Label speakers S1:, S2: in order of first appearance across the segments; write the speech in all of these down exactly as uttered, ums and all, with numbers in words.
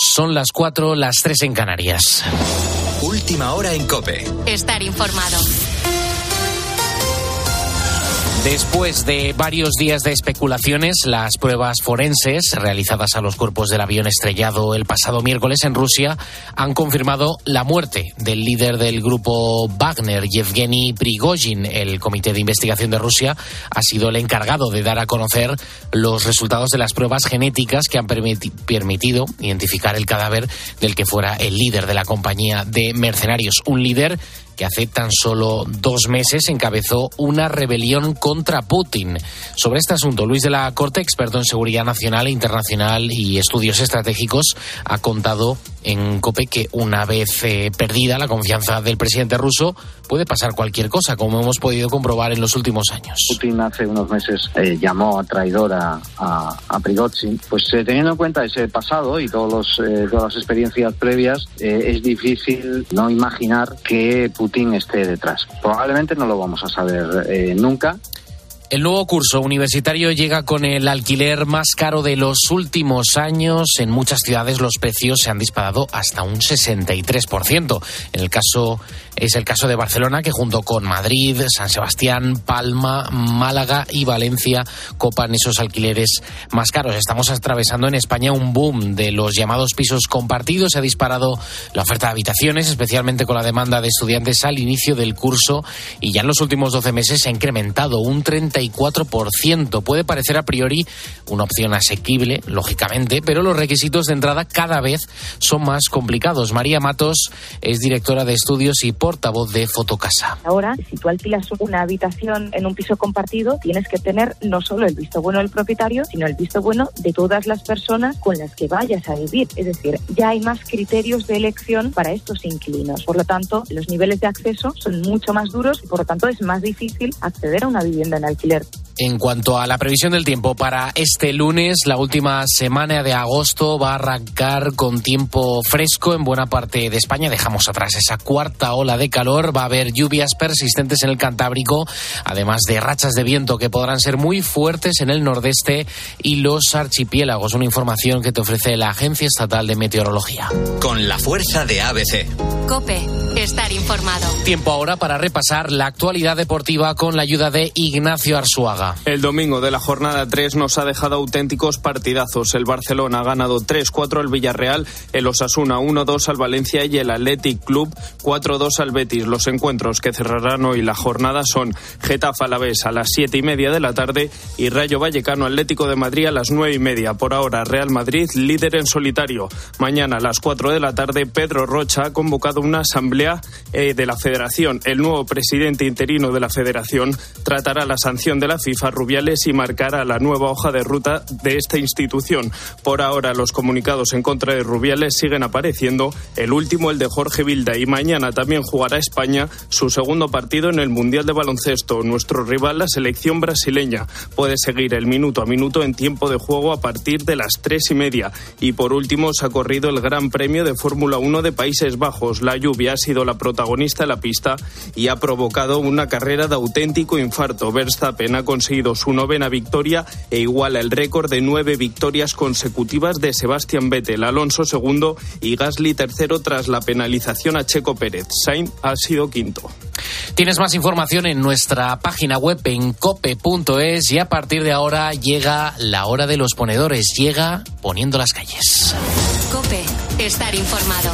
S1: Son las cuatro, las tres en Canarias.
S2: Última hora en COPE.
S3: Estar informado.
S1: Después de varios días de especulaciones, las pruebas forenses realizadas a los cuerpos del avión estrellado el pasado miércoles en Rusia han confirmado la muerte del líder del grupo Wagner, Yevgeny Prigozhin. El Comité de Investigación de Rusia ha sido el encargado de dar a conocer los resultados de las pruebas genéticas que han permiti- permitido identificar el cadáver del que fuera el líder de la compañía de mercenarios. Un líder que hace tan solo dos meses encabezó una rebelión contra Putin. Sobre este asunto, Luis de la Corte, experto en seguridad nacional e internacional y estudios estratégicos, ha contado en COPE que una vez eh, perdida la confianza del presidente ruso, puede pasar cualquier cosa, como hemos podido comprobar en los últimos años.
S4: Putin hace unos meses eh, llamó a traidor a, a, a Prigozhin. Pues eh, teniendo en cuenta ese pasado y todos los, eh, todas las experiencias previas, eh, es difícil no imaginar que Putin esté detrás. Probablemente no lo vamos a saber eh, nunca.
S1: El nuevo curso universitario llega con el alquiler más caro de los últimos años. En muchas ciudades los precios se han disparado hasta un sesenta y tres por ciento. En el caso es el caso de Barcelona, que junto con Madrid, San Sebastián, Palma, Málaga y Valencia copan esos alquileres más caros. Estamos atravesando en España un boom de los llamados pisos compartidos. Se ha disparado la oferta de habitaciones, especialmente con la demanda de estudiantes al inicio del curso, y ya en los últimos doce meses se ha incrementado un treinta y cuatro por ciento. Puede parecer a priori una opción asequible, lógicamente, pero los requisitos de entrada cada vez son más complicados. María Matos es directora de estudios y portavoz de Fotocasa.
S5: Ahora, si tú alquilas una habitación en un piso compartido, tienes que tener no solo el visto bueno del propietario, sino el visto bueno de todas las personas con las que vayas a vivir. Es decir, ya hay más criterios de elección para estos inquilinos. Por lo tanto, los niveles de acceso son mucho más duros y por lo tanto es más difícil acceder a una vivienda en alquiler.
S1: En cuanto a la previsión del tiempo para este lunes, la última semana de agosto va a arrancar con tiempo fresco en buena parte de España. Dejamos atrás esa cuarta ola de calor. Va a haber lluvias persistentes en el Cantábrico, además de rachas de viento que podrán ser muy fuertes en el nordeste y los archipiélagos. Una información que te ofrece la Agencia Estatal de Meteorología.
S2: Con la fuerza de A B C.
S3: COPE. Estar informado.
S1: Tiempo ahora para repasar la actualidad deportiva con la ayuda de Ignacio Arzuaga.
S6: El domingo de la jornada tres nos ha dejado auténticos partidazos. El Barcelona ha ganado tres cuatro al Villarreal, el Osasuna uno dos al Valencia y el Athletic Club cuatro dos al Betis. Los encuentros que cerrarán hoy la jornada son Getafe Alavés a las siete y media de la tarde y Rayo Vallecano Atlético de Madrid a las nueve y media. Por ahora, Real Madrid líder en solitario. Mañana a las cuatro de la tarde, Pedro Rocha ha convocado una asamblea eh, de la Federación. El nuevo presidente interino de la Federación tratará la sanción de la FIFA a Rubiales y marcará la nueva hoja de ruta de esta institución. Por ahora, los comunicados en contra de Rubiales siguen apareciendo, el último el de Jorge Vilda, y mañana también jugará España su segundo partido en el Mundial de Baloncesto. Nuestro rival, la selección brasileña, puede seguir el minuto a minuto en tiempo de juego a partir de las tres y media. Y por último, se ha corrido el Gran Premio de Fórmula uno de Países Bajos. La lluvia ha sido la protagonista de la pista y ha provocado una carrera de auténtico infarto. Verstappen ha conseguido su novena victoria e iguala el récord de nueve victorias consecutivas de Sebastian Vettel. Alonso segundo y Gasly tercero tras la penalización a Checo Pérez. Sainz ha sido quinto.
S1: Tienes más información en nuestra página web en cope punto es y a partir de ahora llega la hora de los ponedores. Llega poniendo las calles.
S3: COPE. Estar informado.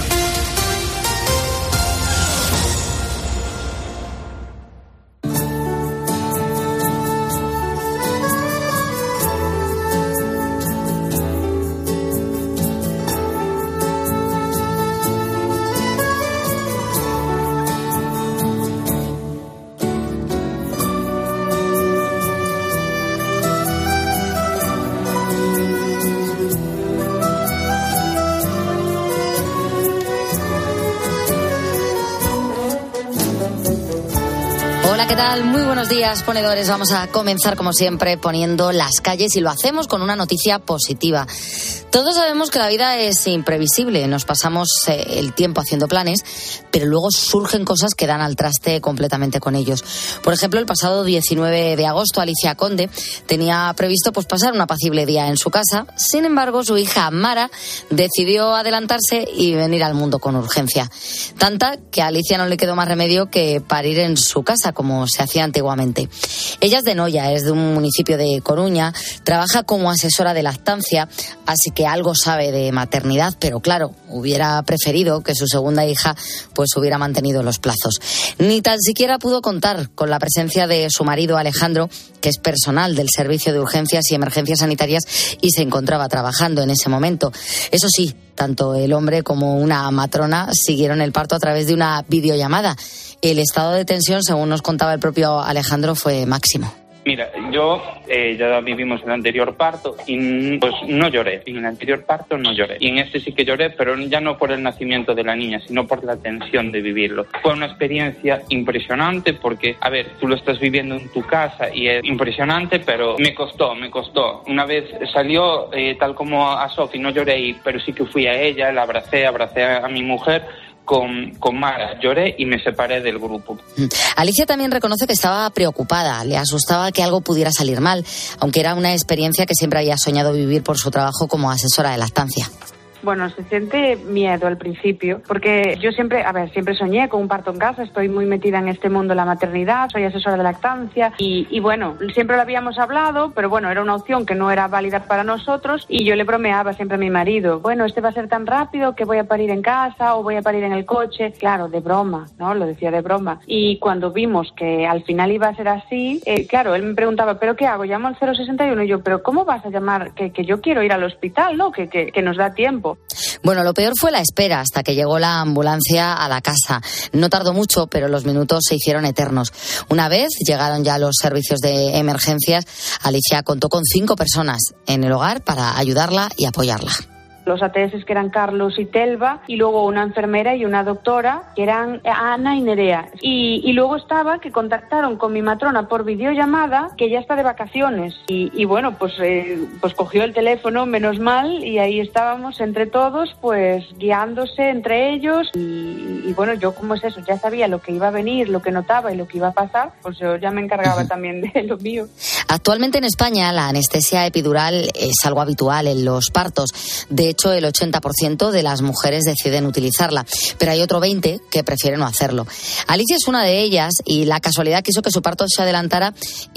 S7: Hola, ¿qué tal? Muy buenos días, ponedores. Vamos a comenzar, como siempre, poniendo las calles y lo hacemos con una noticia positiva. Todos sabemos que la vida es imprevisible, nos pasamos eh, el tiempo haciendo planes, pero luego surgen cosas que dan al traste completamente con ellos. Por ejemplo, el pasado diecinueve de agosto, Alicia Conde tenía previsto pues, pasar un apacible día en su casa. Sin embargo, su hija Mara decidió adelantarse y venir al mundo con urgencia. Tanta que a Alicia no le quedó más remedio que parir en su casa, como se hacía antiguamente. Ella es de Noia, es de un municipio de Coruña, trabaja como asesora de lactancia, así que algo sabe de maternidad, pero claro, hubiera preferido que su segunda hija pues hubiera mantenido los plazos. Ni tan siquiera pudo contar con la presencia de su marido Alejandro, que es personal del Servicio de Urgencias y Emergencias Sanitarias y se encontraba trabajando en ese momento. Eso sí, tanto el hombre como una matrona siguieron el parto a través de una videollamada. El estado de tensión, según nos contaba el propio Alejandro, fue máximo.
S8: Mira, yo eh, ya vivimos el anterior parto y pues no lloré. En el anterior parto no lloré. Y en este sí que lloré, pero ya no por el nacimiento de la niña, sino por la tensión de vivirlo. Fue una experiencia impresionante porque, a ver, tú lo estás viviendo en tu casa y es impresionante, pero me costó, me costó. Una vez salió, eh, tal como a Sofi, no lloré, pero sí que fui a ella, la abracé, abracé a mi mujer. Con, con Mara lloré y me separé del grupo.
S7: Alicia también reconoce que estaba preocupada, le asustaba que algo pudiera salir mal, aunque era una experiencia que siempre había soñado vivir por su trabajo como asesora de lactancia.
S9: Bueno, se siente miedo al principio, porque yo siempre, a ver, siempre soñé con un parto en casa, estoy muy metida en este mundo de la maternidad, soy asesora de lactancia y, y bueno, siempre lo habíamos hablado, pero bueno, era una opción que no era válida para nosotros y yo le bromeaba siempre a mi marido, bueno, este va a ser tan rápido que voy a parir en casa o voy a parir en el coche, claro, de broma, ¿no? Lo decía de broma. Y cuando vimos que al final iba a ser así, eh, claro, él me preguntaba, ¿pero qué hago? ¿Llamo al cero sesenta y uno? Y yo, ¿pero cómo vas a llamar? Que, que yo quiero ir al hospital, ¿no? Que, que, que nos da tiempo.
S7: Bueno, lo peor fue la espera hasta que llegó la ambulancia a la casa. No tardó mucho, pero los minutos se hicieron eternos. Una vez llegaron ya los servicios de emergencias, Alicia contó con cinco personas en el hogar para ayudarla y apoyarla.
S9: Los A T S que eran Carlos y Telva, y luego una enfermera y una doctora, que eran Ana y Nerea. Y, y luego estaba que contactaron con mi matrona por videollamada, que ya está de vacaciones. Y, y bueno, pues, eh, pues cogió el teléfono, menos mal, y ahí estábamos entre todos, pues guiándose entre ellos. Y, y bueno, yo como es eso, ya sabía lo que iba a venir, lo que notaba y lo que iba a pasar, pues yo ya me encargaba uh-huh. también de lo mío.
S7: Actualmente en España la anestesia epidural es algo habitual en los partos. De hecho, el ochenta por ciento de las mujeres deciden utilizarla, pero hay otro veinte por ciento que prefieren no hacerlo. Alicia es una de ellas y la casualidad quiso que su parto se adelantara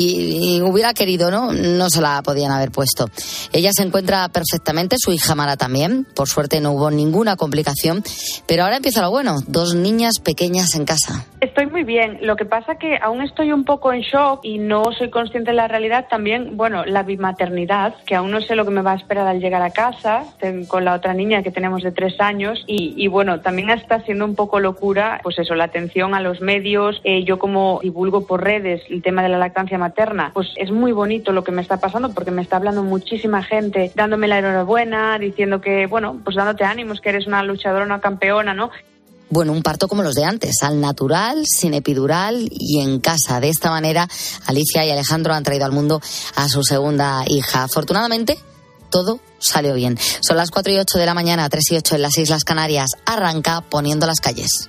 S7: y, y hubiera querido, ¿no? No se la podían haber puesto. Ella se encuentra perfectamente, su hija Mara también. Por suerte no hubo ninguna complicación, pero ahora empieza lo bueno, dos niñas pequeñas en casa.
S9: Estoy muy bien, lo que pasa que aún estoy un poco en shock y no soy consciente de la realidad. También, bueno, la bimaternidad, que aún no sé lo que me va a esperar al llegar a casa con la otra niña que tenemos de tres años y, y bueno, también está siendo un poco locura, pues eso, la atención a los medios. Eh, yo como divulgo por redes el tema de la lactancia materna, pues es muy bonito lo que me está pasando porque me está hablando muchísima gente, dándome la enhorabuena, diciendo que, bueno, pues dándote ánimos, que eres una luchadora, una campeona, ¿no?
S7: Bueno, un parto como los de antes, al natural, sin epidural y en casa. De esta manera, Alicia y Alejandro han traído al mundo a su segunda hija. Afortunadamente, todo salió bien. Son las cuatro y ocho de la mañana, tres y ocho en las Islas Canarias. Arranca Poniendo las calles.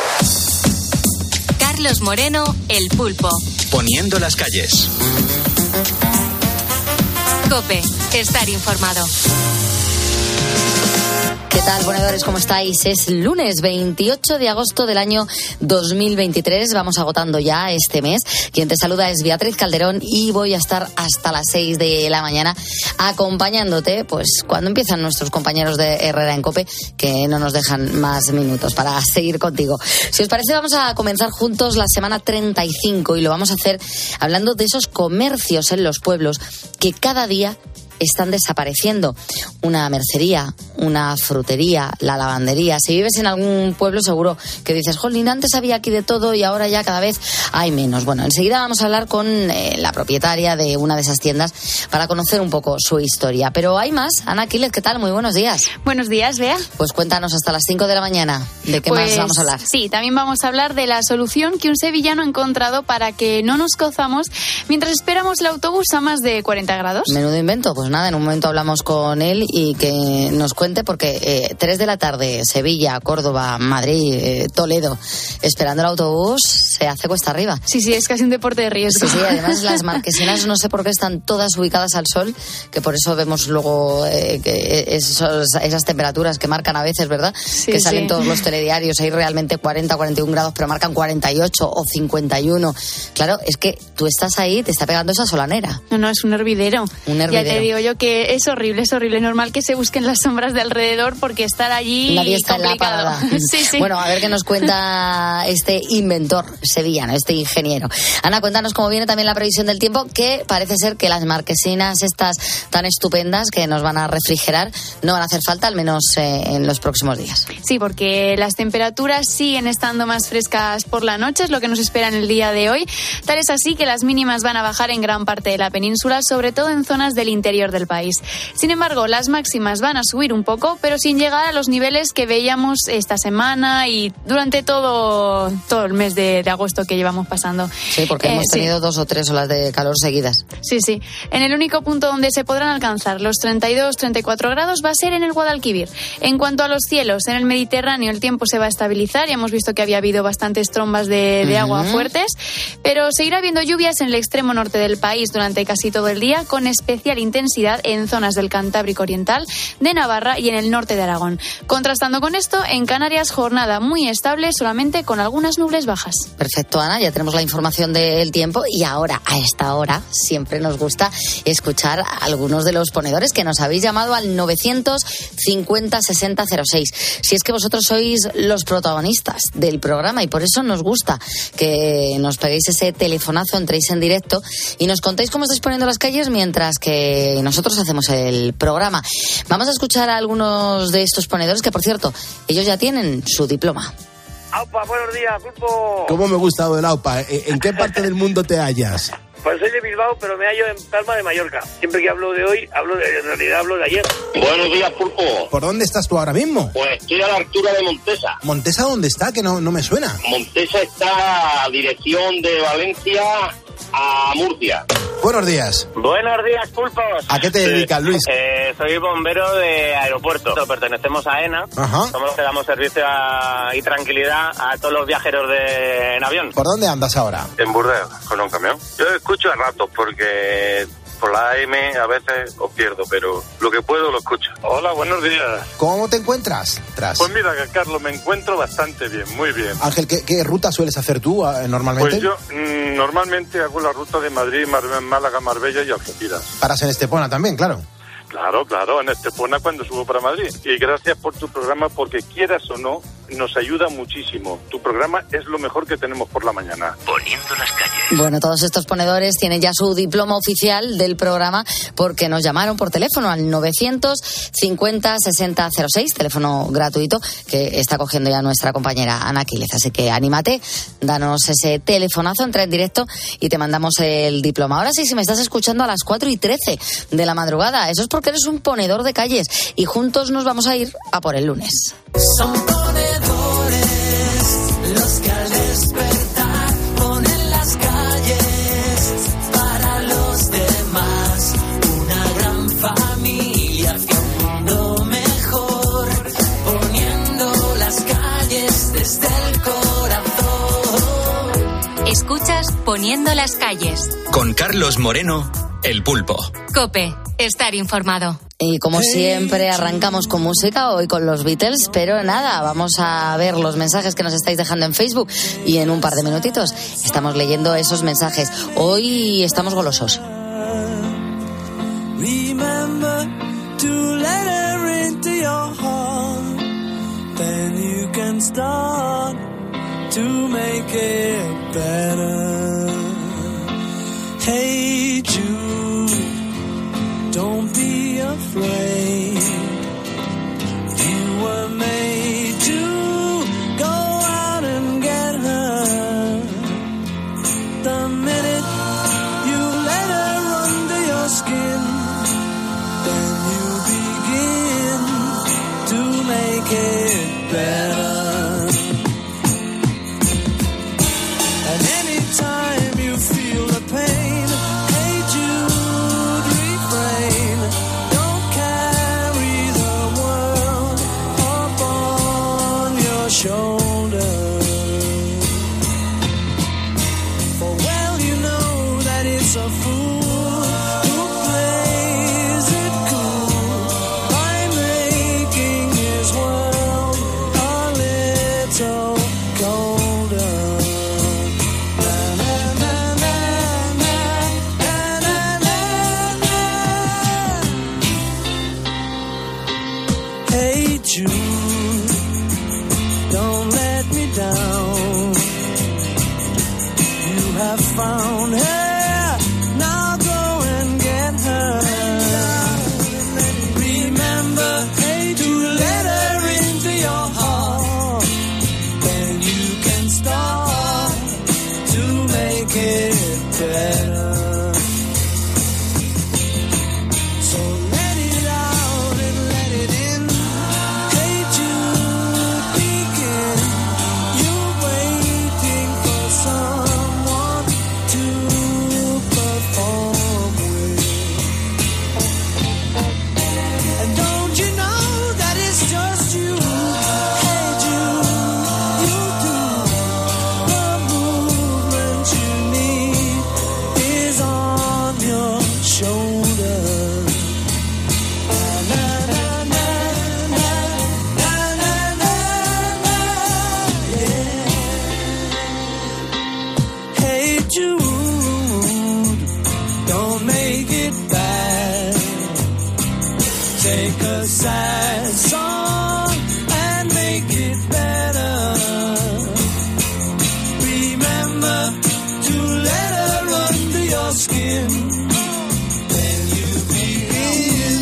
S3: Carlos Moreno, El Pulpo.
S2: Poniendo las calles.
S3: COPE, estar informado.
S7: ¿Qué tal, ponedores? ¿Cómo estáis? Es lunes veintiocho de agosto del año dos mil veintitrés. Vamos agotando ya este mes. Quien te saluda es Beatriz Calderón y voy a estar hasta las seis de la mañana acompañándote, pues cuando empiezan nuestros compañeros de Herrera en COPE, que no nos dejan más minutos para seguir contigo. Si os parece, vamos a comenzar juntos la semana treinta y cinco y lo vamos a hacer hablando de esos comercios en los pueblos que cada día están desapareciendo. Una mercería, una frutería, la lavandería. Si vives en algún pueblo seguro que dices, jolín, antes había aquí de todo y ahora ya cada vez hay menos. Bueno, enseguida vamos a hablar con eh, la propietaria de una de esas tiendas para conocer un poco su historia. Pero hay más. Ana Quiles, ¿qué tal? Muy buenos días.
S10: Buenos días, Bea.
S7: Pues cuéntanos hasta las cinco de la mañana. ¿De qué
S10: pues,
S7: más vamos a hablar?
S10: Sí, también vamos a hablar de la solución que un sevillano ha encontrado para que no nos cozamos mientras esperamos el autobús a más de cuarenta grados.
S7: Menudo invento. Pues nada, en un momento hablamos con él y que nos cuente, porque eh, tres de la tarde, Sevilla, Córdoba, Madrid, eh, Toledo, esperando el autobús, se hace cuesta arriba.
S10: Sí, sí, es casi un deporte de riesgo.
S7: Sí, sí, además las marquesinas no sé por qué están todas ubicadas al sol, que por eso vemos luego eh, que esos, esas temperaturas que marcan a veces, ¿verdad?
S10: Sí,
S7: que salen
S10: sí.
S7: todos los telediarios, hay realmente cuarenta, cuarenta y un grados, pero marcan cuarenta y ocho o cincuenta y uno. Claro, es que tú estás ahí, te está pegando esa solanera.
S10: No, no, es un hervidero.
S7: Un hervidero.
S10: Ya te digo yo que es horrible, es horrible. Normal que se busquen las sombras de alrededor porque estar allí
S7: nadie está
S10: complicado.
S7: En la parada.
S10: Sí, sí.
S7: Bueno, a ver qué nos cuenta este inventor sevillano, este ingeniero. Ana, cuéntanos cómo viene también la previsión del tiempo, que parece ser que las marquesinas estas tan estupendas que nos van a refrigerar no van a hacer falta, al menos eh, en los próximos días.
S10: Sí, porque las temperaturas siguen estando más frescas por la noche, es lo que nos espera en el día de hoy. Tal es así que las mínimas van a bajar en gran parte de la península, sobre todo en zonas del interior del país. Sin embargo, las máximas van a subir un poco, pero sin llegar a los niveles que veíamos esta semana y durante todo, todo el mes de, de agosto que llevamos pasando.
S7: Sí, porque
S10: eh,
S7: hemos tenido
S10: sí.
S7: dos o tres olas de calor seguidas.
S10: Sí, sí. En el único punto donde se podrán alcanzar los treinta y dos, treinta y cuatro grados va a ser en el Guadalquivir. En cuanto a los cielos, en el Mediterráneo el tiempo se va a estabilizar. Ya hemos visto que había habido bastantes trombas de, de uh-huh. agua fuertes, pero seguirá habiendo lluvias en el extremo norte del país durante casi todo el día, con especial intensidad en zonas del Cantábrico Oriental, de Navarra y en el norte de Aragón. Contrastando con esto, en Canarias jornada muy estable, solamente con algunas nubes bajas.
S7: Perfecto, Ana, ya tenemos la información del tiempo y ahora, a esta hora, siempre nos gusta escuchar a algunos de los ponedores que nos habéis llamado al novecientos cincuenta sesenta cero seis. Si es que vosotros sois los protagonistas del programa y por eso nos gusta que nos peguéis ese telefonazo, entréis en directo y nos contéis cómo estáis poniendo las calles mientras que nosotros hacemos el programa. Vamos a escuchar a algunos de estos ponedores que, por cierto, ellos ya tienen su diploma.
S11: Aupa, buenos días, Pulpo.
S12: ¿Cómo me gusta lo del Aupa? ¿En qué parte del mundo te hallas?
S11: Pues soy de Bilbao, pero me hallo en Palma de Mallorca. Siempre que hablo de hoy, hablo de, en realidad hablo de ayer.
S13: Buenos días, Pulpo.
S12: ¿Por dónde estás tú ahora mismo?
S13: Pues estoy a la altura de Montesa.
S12: ¿Montesa dónde está? Que no, no me suena.
S13: Montesa está a dirección de Valencia a Murcia.
S12: Buenos días.
S11: Buenos días, Pulpos.
S12: ¿A qué te dedicas, Luis?
S11: Eh, soy bombero de aeropuerto. Pertenecemos a ENA.
S12: Ajá.
S11: Somos los que damos servicio a, y tranquilidad a todos los viajeros de, en avión.
S12: ¿Por dónde andas ahora?
S14: En Burdeos, con un camión. Yo escucho a ratos porque por la A M a veces os pierdo, pero lo que puedo lo escucho. Hola, buenos días.
S12: ¿Cómo te encuentras? Tras.
S14: Pues mira, Carlos, me encuentro bastante bien, muy bien.
S12: Ángel, ¿qué, qué ruta sueles hacer tú eh, normalmente?
S14: Pues yo mmm, normalmente hago la ruta de Madrid, Mar- Málaga, Marbella y Algeciras.
S12: Paras en Estepona también, claro.
S14: Claro, claro, en Estepona cuando subo para Madrid. Y gracias por tu programa, porque quieras o no, nos ayuda muchísimo. Tu programa es lo mejor que tenemos por la mañana.
S2: Poniendo las calles.
S7: Bueno, todos estos ponedores tienen ya su diploma oficial del programa porque nos llamaron por teléfono al novecientos cincuenta sesenta cero seis, teléfono gratuito que está cogiendo ya nuestra compañera Ana Quiles. Así que anímate, danos ese telefonazo, entra en directo y te mandamos el diploma. Ahora sí, si me estás escuchando a las cuatro y trece de la madrugada, eso es porque eres un ponedor de calles y juntos nos vamos a ir a por el lunes.
S15: Son ponedores los que al despertar ponen las calles para los demás. Una gran familia hacia un mundo mejor, poniendo las calles desde el corazón.
S3: Escuchas Poniendo las calles.
S2: Con Carlos Moreno, El Pulpo.
S3: COPE. Estar informado.
S7: Y como siempre arrancamos con música, hoy con los Beatles, pero nada, vamos a ver los mensajes que nos estáis dejando en Facebook y en un par de minutitos estamos leyendo esos mensajes. Hoy estamos golosos.
S15: Remember to let her into your heart, then you can start to make it better. Hey Jude, don't be afraid. make it better. And anytime you feel the pain, hey Jude, refrain. Don't carry the world up on your shoulder. For well you know that it's a fool who plays it cool by making his world a little colder. Hey Jude, don't let me down. You have found her, now go and get her. Remember, hey, to let her into your heart. Then you can start to make it better. So let it out and let it in. Hey Jude, begin. You're waiting for someone to perform with. And don't you know that it's just you? Hey Jude, you do. The movement you need is on your shoulder. Na, na, na, na, na, na, na, na, yeah. Hey Jude, don't make it bad. Take a sad song and make it better. Remember to let her under your skin. Then you begin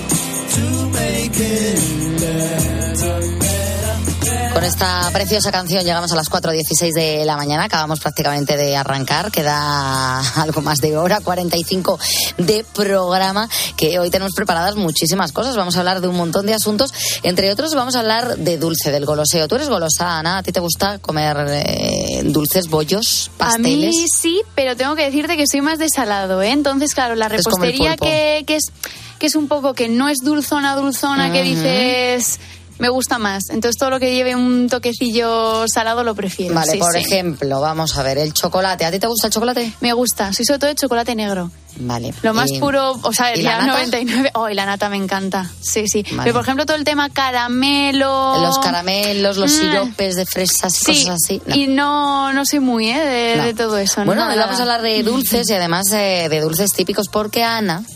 S15: to make it better, better, better.
S7: Con esta preciosa canción llegamos a las cuatro dieciséis de la mañana. Acabamos prácticamente de arrancar. Queda algo más de hora, cuarenta y cinco de programa, que hoy tenemos preparadas muchísimas cosas. Vamos a hablar de un montón de asuntos. Entre otros, vamos a hablar de dulce, del goloseo. ¿Tú eres golosa, Ana? ¿A ti te gusta comer eh, dulces, bollos, pasteles?
S10: A mí sí, pero tengo que decirte que soy más de salado, ¿eh? Entonces, claro, la
S7: Es como el
S10: repostería
S7: pulpo.
S10: que, que, es, que es un poco que no es dulzona, dulzona, que
S7: Ujú.
S10: dices... Me gusta más. Entonces todo lo que lleve un toquecillo salado lo prefiero.
S7: Vale,
S10: sí,
S7: por
S10: sí.
S7: ejemplo, vamos a ver, el chocolate. ¿A ti te gusta el chocolate?
S10: Me gusta. Soy sobre todo de chocolate negro.
S7: Vale.
S10: Lo más
S7: Y-
S10: puro, o sea,
S7: ¿y
S10: ya
S7: la nata?
S10: noventa y nueve. Oh, y la nata me encanta. Sí, sí.
S7: Vale.
S10: Pero por ejemplo todo el tema caramelo.
S7: Los caramelos, los
S10: Mm.
S7: siropes de fresas,
S10: Sí,
S7: cosas así. No.
S10: y no, no soy muy ¿eh? de,
S7: No.
S10: de todo eso.
S7: Bueno,
S10: nada,
S7: hoy vamos a
S10: nada.
S7: hablar de dulces y además eh, de dulces típicos porque Ana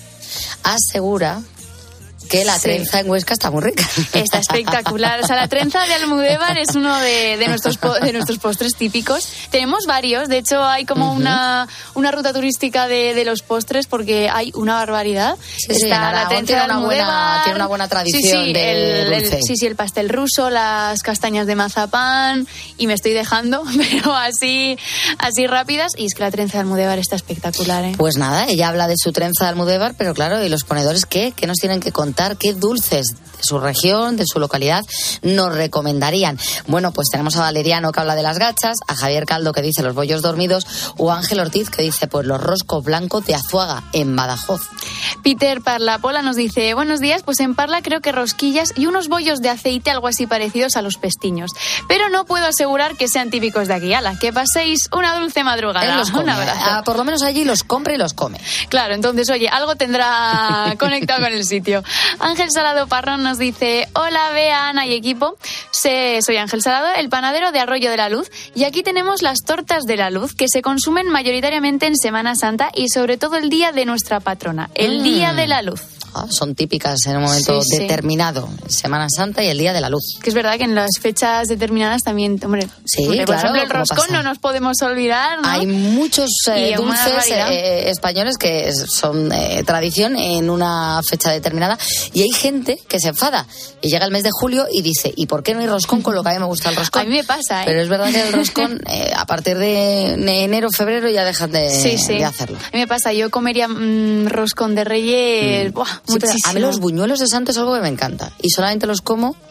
S7: asegura que la
S10: Sí.
S7: trenza en Huesca está muy rica.
S10: Está espectacular. O sea, la trenza de Almudévar es uno de, de nuestros po- de nuestros postres típicos. Tenemos varios. De hecho, hay como
S7: Ujú.
S10: una, una ruta turística de, de los postres porque hay una barbaridad.
S7: Sí, sí, en Aragón tiene una buena- tiene una buena tradición
S10: sí, sí,
S7: de
S10: el, el-
S7: dulce.
S10: sí, sí, el pastel ruso, las castañas de mazapán y me estoy dejando, pero así, así rápidas. Y es que la trenza de Almudévar está espectacular, ¿eh?
S7: Pues nada, ella habla de su trenza de Almudévar, pero claro, ¿y los ponedores qué? ¿Qué nos tienen que contar? ¿Qué dulces de su región, de su localidad, nos recomendarían? Bueno, pues tenemos a Valeriano que habla de las gachas, a Javier Caldo que dice los bollos dormidos, o a Ángel Ortiz que dice pues los roscos blancos de Azuaga, en Badajoz.
S10: Peter Parlapola nos dice, buenos días, pues en Parla creo que rosquillas y unos bollos de aceite algo así parecidos a los pestiños. Pero no puedo asegurar que sean típicos de aquí. Ala, que paséis una dulce madrugada.
S7: Él los come,
S10: Un abrazo.
S7: ah, por lo menos allí los compra y los come.
S10: Claro, entonces, oye, algo tendrá conectado con el sitio. Ángel Salado Parrón nos dice, hola, Bea, Ana y equipo. Se, soy Ángel Salado, el panadero de Arroyo de la Luz. Y aquí tenemos las tortas de la luz, que se consumen mayoritariamente en Semana Santa y sobre todo el día de nuestra patrona, el
S7: Mm.
S10: Día de la Luz.
S7: Ah, son típicas en un momento
S10: Sí, sí.
S7: determinado, Semana Santa y el Día de la Luz.
S10: Que es verdad que en las fechas determinadas también, hombre,
S7: Sí,
S10: hombre, por
S7: claro,
S10: ejemplo, el
S7: ¿cómo
S10: roscón
S7: pasa?
S10: no nos podemos olvidar, ¿no?
S7: Hay muchos eh,
S10: Y una
S7: dulces
S10: barbaridad.
S7: eh, españoles que son eh, tradición en una fecha determinada y hay gente que se enfada y llega el mes de julio y dice, ¿y por qué no hay roscón con lo que a mí me gusta el roscón?
S10: A mí me pasa, ¿eh?
S7: Pero es verdad que el roscón eh, a partir de enero, febrero ya dejan de,
S10: sí, sí.
S7: de hacerlo.
S10: A mí me pasa, yo comería mm, roscón de reyes, buah,
S7: Sí,
S10: muchísimo.
S7: a mí los buñuelos de santo es algo que me encanta y solamente los como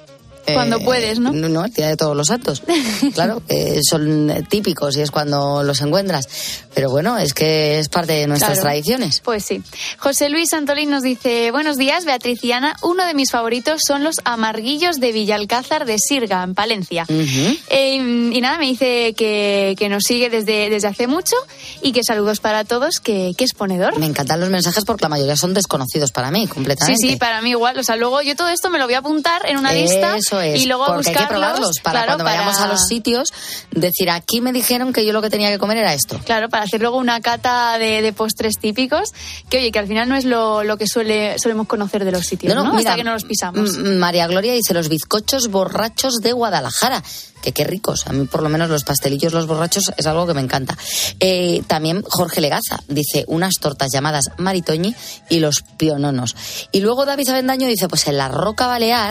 S10: Cuando puedes, ¿no?
S7: No, el día de Todos los Santos. Claro, eh, son típicos y es cuando los encuentras. Pero bueno, es que es parte de nuestras
S10: Claro.
S7: tradiciones.
S10: Pues sí. José Luis Santolín nos dice: buenos días, Beatriz y Ana. Uno de mis favoritos son los amarguillos de Villalcázar de Sirga, en Palencia.
S7: Uh-huh.
S10: Eh, y nada, me dice que, que nos sigue desde, desde hace mucho y que saludos para todos, que, que es ponedor.
S7: Me encantan los mensajes porque la mayoría son desconocidos para mí,
S10: Sí,
S7: completamente.
S10: sí, para mí igual. O sea, luego yo todo esto me lo voy a apuntar en una lista
S7: Eso es,
S10: y luego a
S7: porque
S10: buscarlos.
S7: hay que probarlos para
S10: claro,
S7: cuando vayamos
S10: para-
S7: a los sitios, decir, aquí me dijeron que yo lo que tenía que comer era esto.
S10: Claro, para hacer luego una cata de, de postres típicos, que oye, que al final no es lo, lo que suele solemos conocer de los sitios, ¿no?
S7: mira,
S10: Hasta que no los pisamos.
S7: M- María Gloria dice, los bizcochos borrachos de Guadalajara. Que qué ricos. A mí por lo menos los pastelillos, los borrachos, es algo que me encanta. Eh, también Jorge Legaza dice, unas tortas llamadas Maritoñi y los piononos. Y luego David Avendaño dice, pues en la Roca Balear,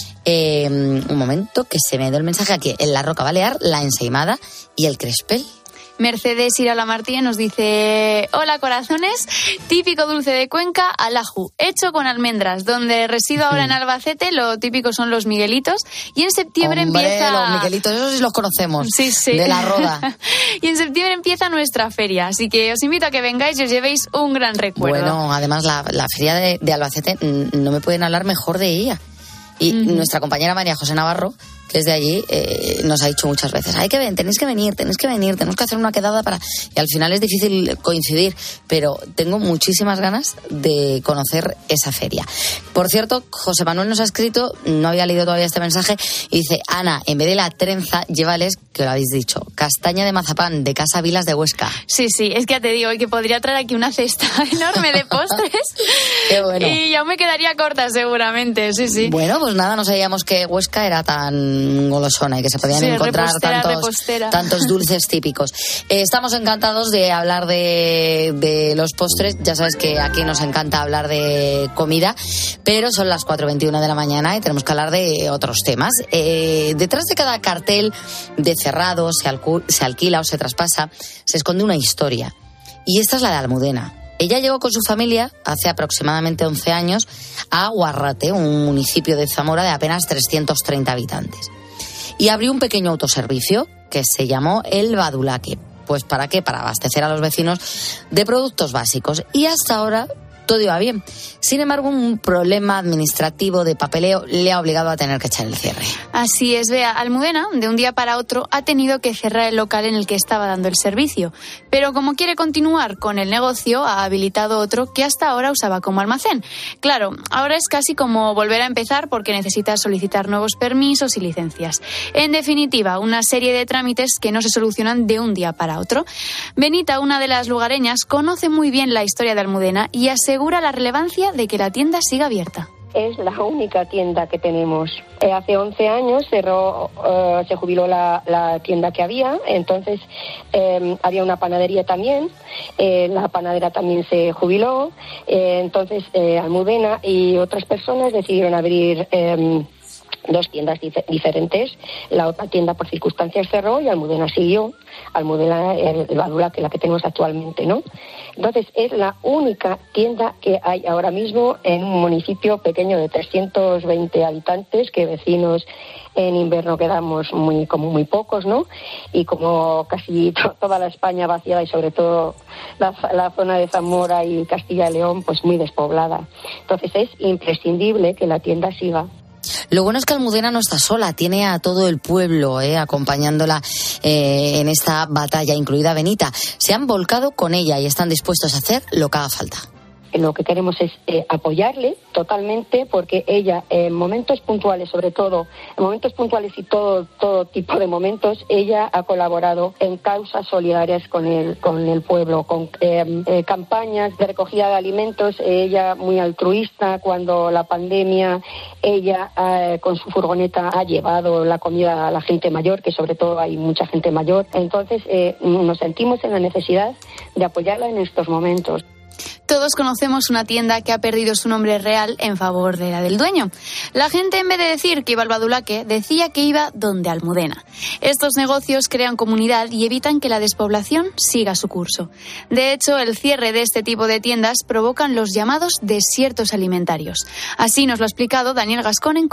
S7: eh, un momento que se me dio el mensaje aquí, en la Roca Balear, la ensaimada y el crespel.
S10: Mercedes Irala Martínez nos dice: hola corazones, típico dulce de Cuenca, alaju, hecho con almendras. Donde resido ahora en Albacete, lo típico son los miguelitos. Y en septiembre
S7: Hombre,
S10: empieza...
S7: los miguelitos, esos sí los conocemos.
S10: Sí, sí.
S7: De la Roda.
S10: Y en septiembre empieza nuestra feria. Así que os invito a que vengáis y os llevéis un gran recuerdo.
S7: Bueno, además la, la feria de, de Albacete, mm, no me pueden hablar mejor de ella. Y
S10: Ujú.
S7: nuestra compañera María José Navarro, que es de allí, eh, nos ha dicho muchas veces, hay que ven, tenéis que venir, tenéis que venir, tenemos que hacer una quedada para... Y al final es difícil coincidir, pero tengo muchísimas ganas de conocer esa feria. Por cierto, José Manuel nos ha escrito, no había leído todavía este mensaje, y dice, Ana, en vez de la trenza, llévales, que lo habéis dicho, castaña de mazapán de Casa Vilas de Huesca.
S10: Sí, sí, es que ya te digo, que podría traer aquí una cesta enorme de postres.
S7: Qué bueno.
S10: Y aún me quedaría corta seguramente, sí, sí.
S7: Bueno, pues nada, no sabíamos que Huesca era tan golosona y que se podían
S10: Sí,
S7: encontrar
S10: repostera,
S7: tantos,
S10: repostera.
S7: tantos dulces típicos. Eh, estamos encantados de hablar de, de los postres. Ya sabes que aquí nos encanta hablar de comida, pero son las cuatro veintiuno de la mañana y tenemos que hablar de otros temas. Eh, detrás de cada cartel de cerrado, se, alcu- se alquila o se traspasa, se esconde una historia. Y esta es la de Almudena. Ella llegó con su familia hace aproximadamente once años a Guarrate, un municipio de Zamora de apenas trescientos treinta habitantes. Y abrió un pequeño autoservicio que se llamó El Badulaque. Pues ¿para qué? Para abastecer a los vecinos de productos básicos. Y hasta ahora todo iba bien. Sin embargo, un problema administrativo de papeleo le ha obligado a tener que echar el cierre.
S10: Así es, Bea. Almudena, de un día para otro, ha tenido que cerrar el local en el que estaba dando el servicio. Pero como quiere continuar con el negocio, ha habilitado otro que hasta ahora usaba como almacén. Claro, ahora es casi como volver a empezar porque necesita solicitar nuevos permisos y licencias. En definitiva, una serie de trámites que no se solucionan de un día para otro. Benita, una de las lugareñas, conoce muy bien la historia de Almudena y asegura la relevancia de que la tienda siga abierta.
S16: Es la única tienda que tenemos. Eh, hace once años cerró, eh, se jubiló la, la tienda que había, entonces eh, había una panadería también, eh, la panadera también se jubiló, eh, entonces eh, Almudena y otras personas decidieron abrir eh, dos tiendas dif- diferentes. La otra tienda por circunstancias cerró y Almudena siguió. Almudena, el, el Badula, que es la que tenemos actualmente, ¿no? Entonces es la única tienda que hay ahora mismo en un municipio pequeño de trescientos veinte habitantes, que vecinos en invierno quedamos muy como muy pocos, ¿no? Y como casi to- toda la España vaciada y sobre todo la, la zona de Zamora y Castilla y León pues muy despoblada. Entonces es imprescindible que la tienda siga.
S7: Lo bueno es que Almudena no está sola, tiene a todo el pueblo eh, acompañándola eh, en esta batalla, incluida Benita. Se han volcado con ella y están dispuestos a hacer lo que haga falta.
S16: Lo que queremos es eh, apoyarle totalmente, porque ella en momentos puntuales, sobre todo en momentos puntuales y todo todo tipo de momentos, ella ha colaborado en causas solidarias con el con el pueblo, con eh, eh, campañas de recogida de alimentos. Ella muy altruista. Cuando la pandemia, ella eh, con su furgoneta ha llevado la comida a la gente mayor, que sobre todo hay mucha gente mayor. Entonces eh, nos sentimos en la necesidad de apoyarla en estos momentos.
S10: Todos conocemos una tienda que ha perdido su nombre real en favor de la del dueño. La gente, en vez de decir que iba al Badulaque, decía que iba donde Almudena. Estos negocios crean comunidad y evitan que la despoblación siga su curso. De hecho, el cierre de este tipo de tiendas provocan los llamados desiertos alimentarios. Así nos lo ha explicado Daniel Gascón en COPE.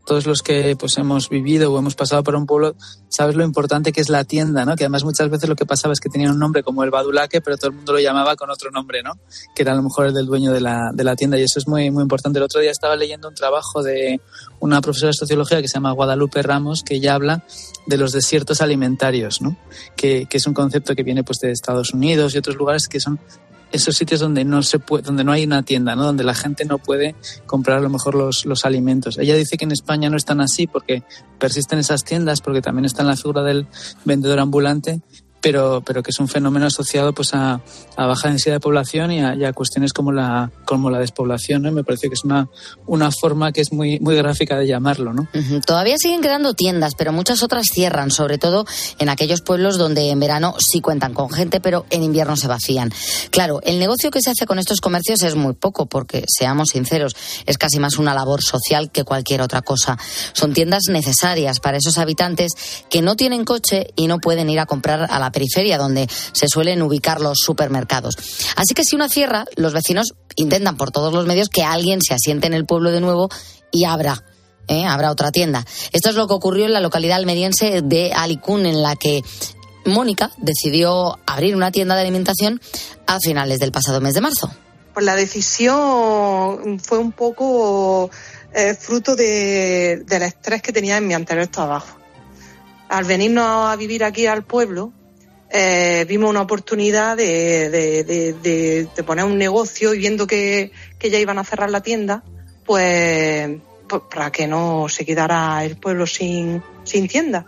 S17: todos los que pues hemos vivido o hemos pasado por un pueblo, sabes lo importante que es la tienda, ¿no? Que además muchas veces lo que pasaba es que tenía un nombre como el Badulaque, pero todo el mundo lo llamaba con otro nombre, ¿no? Que era a lo mejor el del dueño de la, de la tienda, y eso es muy, muy importante. El otro día estaba leyendo un trabajo de una profesora de sociología que se llama Guadalupe Ramos, que ella habla de los desiertos alimentarios, ¿no? Que, que es un concepto que viene pues de Estados Unidos y otros lugares, que son esos sitios donde no se puede, donde no hay una tienda, ¿no? Donde la gente no puede comprar a lo mejor los, los alimentos. Ella dice que en España no están así porque persisten esas tiendas, porque también está en la figura del vendedor ambulante, pero, pero que es un fenómeno asociado pues a, a baja densidad de población y a, y a cuestiones como la, como la despoblación, ¿no? Y me parece que es una, una forma que es muy, muy gráfica de llamarlo, ¿no?
S7: Uh-huh. Todavía siguen creando tiendas, pero muchas otras cierran, sobre todo en aquellos pueblos donde en verano sí cuentan con gente, pero en invierno se vacían. Claro, el negocio que se hace con estos comercios es muy poco, porque, seamos sinceros, es casi más una labor social que cualquier otra cosa. Son tiendas necesarias para esos habitantes que no tienen coche y no pueden ir a comprar a la periferia, donde se suelen ubicar los supermercados. Así que si una cierra, los vecinos intentan por todos los medios que alguien se asiente en el pueblo de nuevo y abra, ¿eh? abra otra tienda. Esto es lo que ocurrió en la localidad almeriense de Alicún, en la que Mónica decidió abrir una tienda de alimentación a finales del pasado mes de marzo.
S18: Pues la decisión fue un poco eh, fruto de, del estrés que tenía en mi anterior trabajo. Al venirnos a vivir aquí al pueblo, Eh, vimos una oportunidad de, de, de, de, de poner un negocio, y viendo que, que ya iban a cerrar la tienda, pues, pues para que no se quedara el pueblo sin, sin tienda.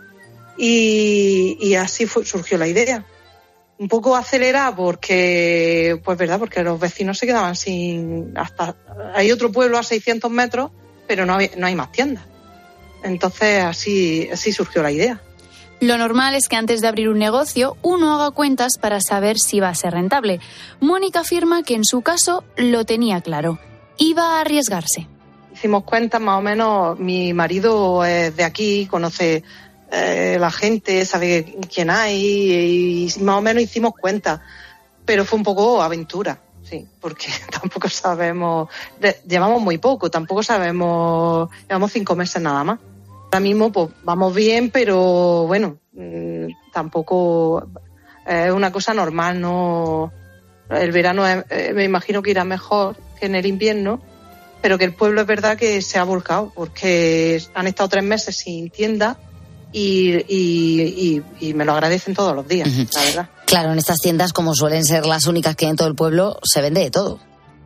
S18: Y, y así fue, surgió la idea. Un poco acelerada porque, pues verdad, porque los vecinos se quedaban sin, hasta, hay otro pueblo a seiscientos metros, pero no hay, no hay más tiendas. Entonces así, así surgió la idea.
S10: Lo normal es que antes de abrir un negocio uno haga cuentas para saber si va a ser rentable. Mónica afirma que en su caso lo tenía claro. Iba a arriesgarse.
S18: Hicimos cuentas más o menos. Mi marido es de aquí, conoce eh, la gente, sabe quién hay, y más o menos hicimos cuentas. Pero fue un poco aventura, sí, porque tampoco sabemos, llevamos muy poco, tampoco sabemos, llevamos cinco meses nada más. Ahora mismo pues vamos bien, pero bueno, mmm, tampoco es una cosa normal, no. El verano es, eh, me imagino que irá mejor que en el invierno, pero que el pueblo es verdad que se ha volcado, porque han estado tres meses sin tienda y, y, y, y me lo agradecen todos los días, uh-huh. La verdad.
S7: Claro, en estas tiendas, como suelen ser las únicas que hay en todo el pueblo, se vende de todo.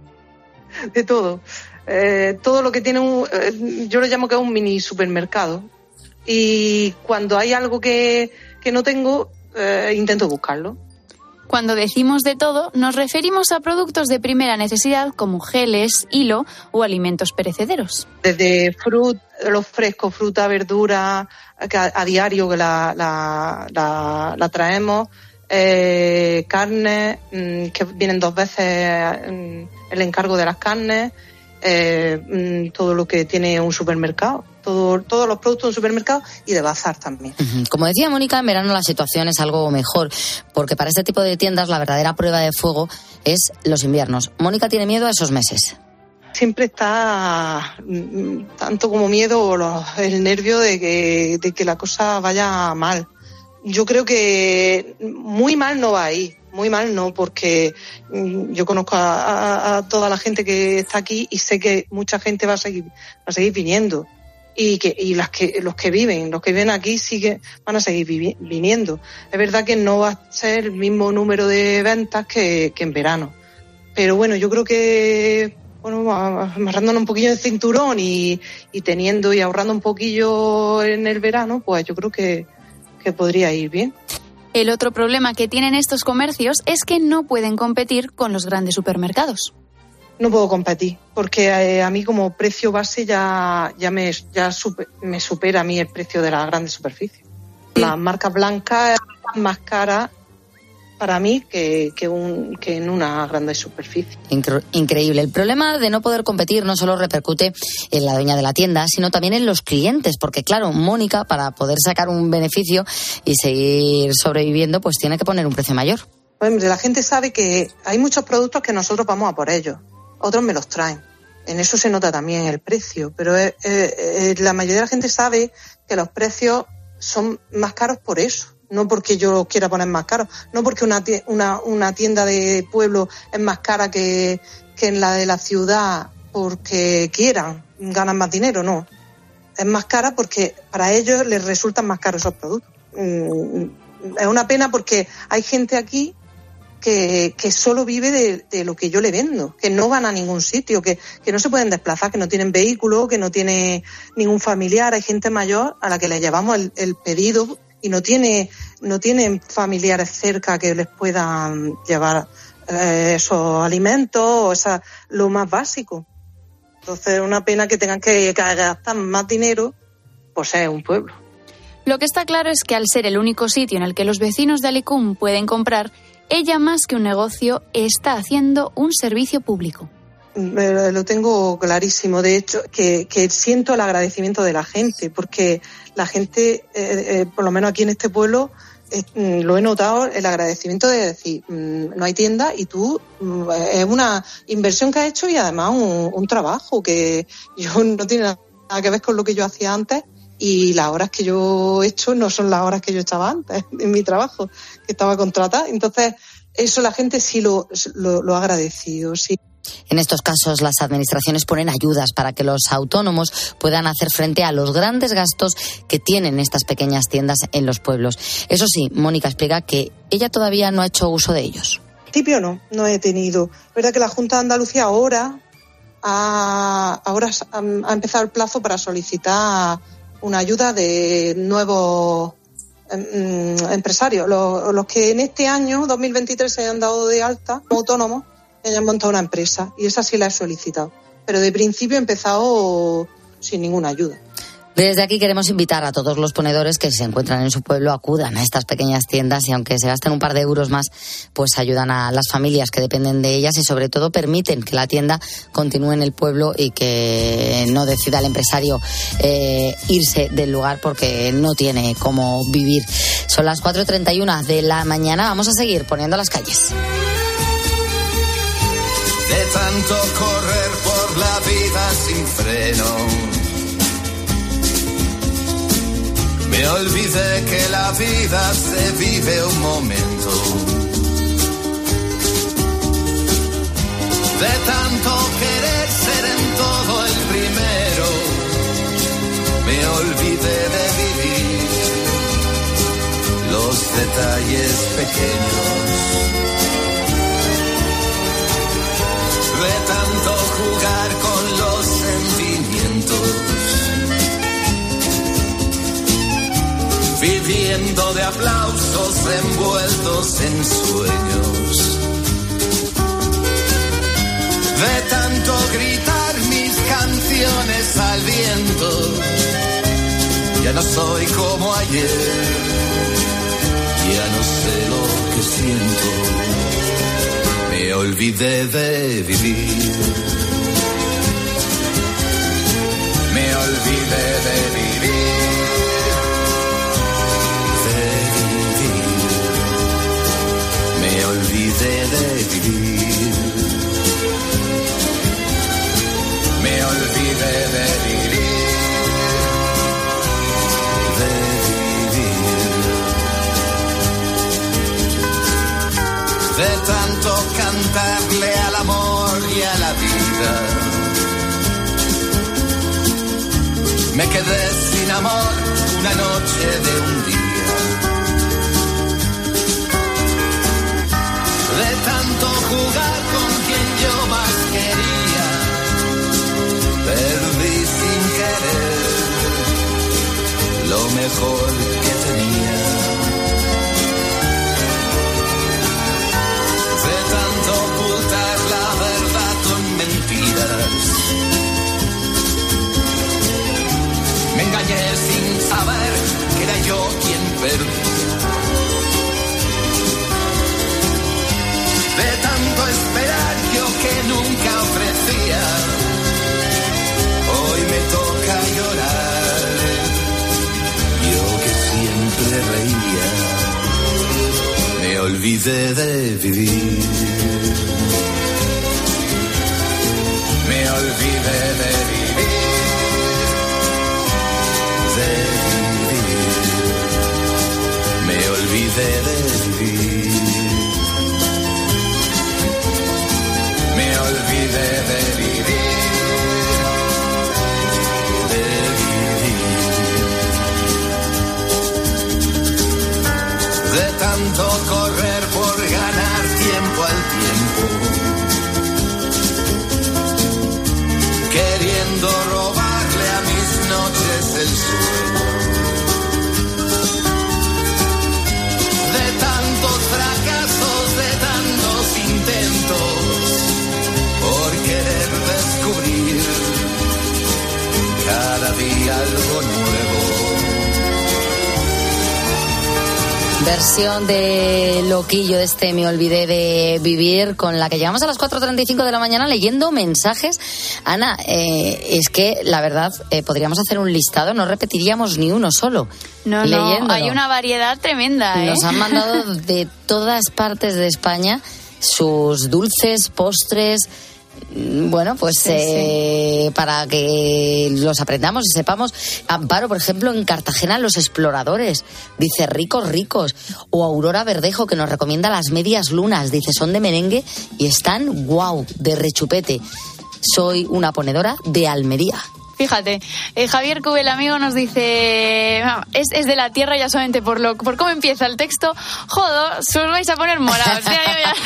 S18: De todo. Eh, todo lo que tiene un, eh, yo lo llamo que es un mini supermercado, y cuando hay algo que, que no tengo, eh, intento buscarlo.
S10: Cuando decimos de todo, nos referimos a productos de primera necesidad como geles, hilo o alimentos perecederos.
S18: Desde frut, los frescos, fruta, verdura, que a, a diario que la, la, la, la traemos, eh, carne, mmm, que vienen dos veces mmm, el encargo de las carnes, eh, todo lo que tiene un supermercado, todo, todos los productos de un supermercado y de bazar también.
S7: Como decía Mónica, en verano la situación es algo mejor, porque para este tipo de tiendas la verdadera prueba de fuego es los inviernos. Mónica tiene miedo a esos meses.
S18: Siempre está tanto como miedo o los, el nervio de que, de que la cosa vaya mal. Yo creo que muy mal no va a ir. Muy mal no, porque yo conozco a, a, a toda la gente que está aquí y sé que mucha gente va a seguir, va a seguir viniendo, y que y las que los que viven, los que viven aquí sigue, van a seguir vivi, viniendo. Es verdad que no va a ser el mismo número de ventas que, que en verano, pero bueno, yo creo que bueno, amarrándonos un poquillo de cinturón y, y teniendo y ahorrando un poquillo en el verano, pues yo creo que, que podría ir bien.
S10: El otro problema que tienen estos comercios es que no pueden competir con los grandes supermercados.
S18: No puedo competir, porque eh, a mí como precio base ya, ya, me, ya super, me supera a mí el precio de las grandes superficies. Las marcas blancas están más caras para mí que, que, un, que en una grande superficie.
S7: Increíble. El problema de no poder competir no solo repercute en la dueña de la tienda, sino también en los clientes, porque claro, Mónica, para poder sacar un beneficio y seguir sobreviviendo, pues tiene que poner un precio mayor.
S18: Pues la gente sabe que hay muchos productos que nosotros vamos a por ellos, otros me los traen. En eso se nota también el precio, pero eh, eh, la mayoría de la gente sabe que los precios son más caros por eso, no porque yo los quiera poner más caros, no porque una, una, una tienda de pueblo es más cara que, que en la de la ciudad porque quieran, ganan más dinero, no. Es más cara porque para ellos les resultan más caros esos productos. Es una pena porque hay gente aquí que, que solo vive de, de lo que yo le vendo, que no van a ningún sitio, que, que no se pueden desplazar, que no tienen vehículo, que no tiene ningún familiar. Hay gente mayor a la que le llevamos el, el pedido y no tiene no tienen familiares cerca que les puedan llevar eh, esos alimentos o esa, lo más básico. Entonces es una pena que tengan que, que gastar más dinero por ser un pueblo.
S10: Lo que está claro es que al ser el único sitio en el que los vecinos de Alicum pueden comprar, ella más que un negocio está haciendo un servicio público.
S18: Lo tengo clarísimo, de hecho, que, que siento el agradecimiento de la gente, porque la gente, eh, eh, por lo menos aquí en este pueblo, eh, lo he notado, el agradecimiento de decir, mmm, no hay tienda y tú, mmm, es una inversión que has hecho y además un, un trabajo que yo no tiene nada que ver con lo que yo hacía antes y las horas que yo he hecho no son las horas que yo estaba antes en mi trabajo, que estaba contratada. Entonces, eso la gente sí lo, lo, lo ha agradecido, sí.
S7: En estos casos, las administraciones ponen ayudas para que los autónomos puedan hacer frente a los grandes gastos que tienen estas pequeñas tiendas en los pueblos. Eso sí, Mónica explica que ella todavía no ha hecho uso de ellos.
S18: En principio no, no he tenido. Es verdad que la Junta de Andalucía ahora ha, ahora ha empezado el plazo para solicitar una ayuda de nuevos eh, empresarios. Los, los que en este año, dos mil veintitrés, se hayan dado de alta como autónomos, hayan montado una empresa, y esa sí la he solicitado. Pero de principio he empezado sin ninguna ayuda.
S7: Desde aquí queremos invitar a todos los ponedores que se encuentran en su pueblo, acudan a estas pequeñas tiendas y aunque se gasten un par de euros más, pues ayudan a las familias que dependen de ellas y sobre todo permiten que la tienda continúe en el pueblo y que no decida el empresario eh, irse del lugar porque no tiene cómo vivir. Son las cuatro y treinta y una de la mañana, vamos a seguir poniendo las calles.
S15: De tanto correr por la vida sin freno, me olvidé que la vida se vive un momento. De tanto querer ser en todo el primero, me olvidé de vivir los detalles pequeños. De tanto jugar con los sentimientos, viviendo de aplausos envueltos en sueños. De tanto gritar mis canciones al viento, ya no soy como ayer, ya no sé lo que siento. Me olvidé de vivir, me olvidé de vivir, de vivir, me olvidé de vivir, me olvidé de vivir, de vivir, de tanto cantarle al amor y a la vida, me quedé sin amor una noche de un día. De tanto jugar con quien yo más quería, perdí sin querer lo mejor que tenía. De tanto ocultar la verdad con mentiras, me engañé sin saber que era yo quien perdía. De tanto esperar yo que nunca ofrecía, hoy me toca llorar, yo que siempre reía. Me olvidé de vivir, me olvidé olvidé de vivir. Me olvidé de vivir, de vivir. De tanto correr por ganar tiempo al tiempo, queriendo robarle a mis noches el sueño. De tantos fracasos, de tantos intentos, por querer descubrir cada día algo nuevo.
S7: Versión de Loquillo, este Me olvidé de vivir, con la que llegamos a las cuatro treinta y cinco de la mañana leyendo mensajes. Ana, eh, es que la verdad eh, podríamos hacer un listado, no repetiríamos ni uno solo.
S10: No,
S7: leyéndolo.
S10: no, hay una variedad tremenda, ¿eh?
S7: Nos han mandado de todas partes de España sus dulces, postres. Bueno, pues
S10: Sí,
S7: eh, sí. para que los aprendamos y sepamos. Amparo, por ejemplo, en Cartagena, los exploradores, dice ricos, ricos. O Aurora Verdejo, que nos recomienda las medias lunas, dice son de merengue y están guau, de rechupete. Soy una ponedora de Almería.
S10: Fíjate, eh, Javier Cube, el amigo, nos dice, no, es, es de la tierra ya solamente por lo por cómo empieza el texto. Jodo, se os vais a poner morados. Ya, ya, ya.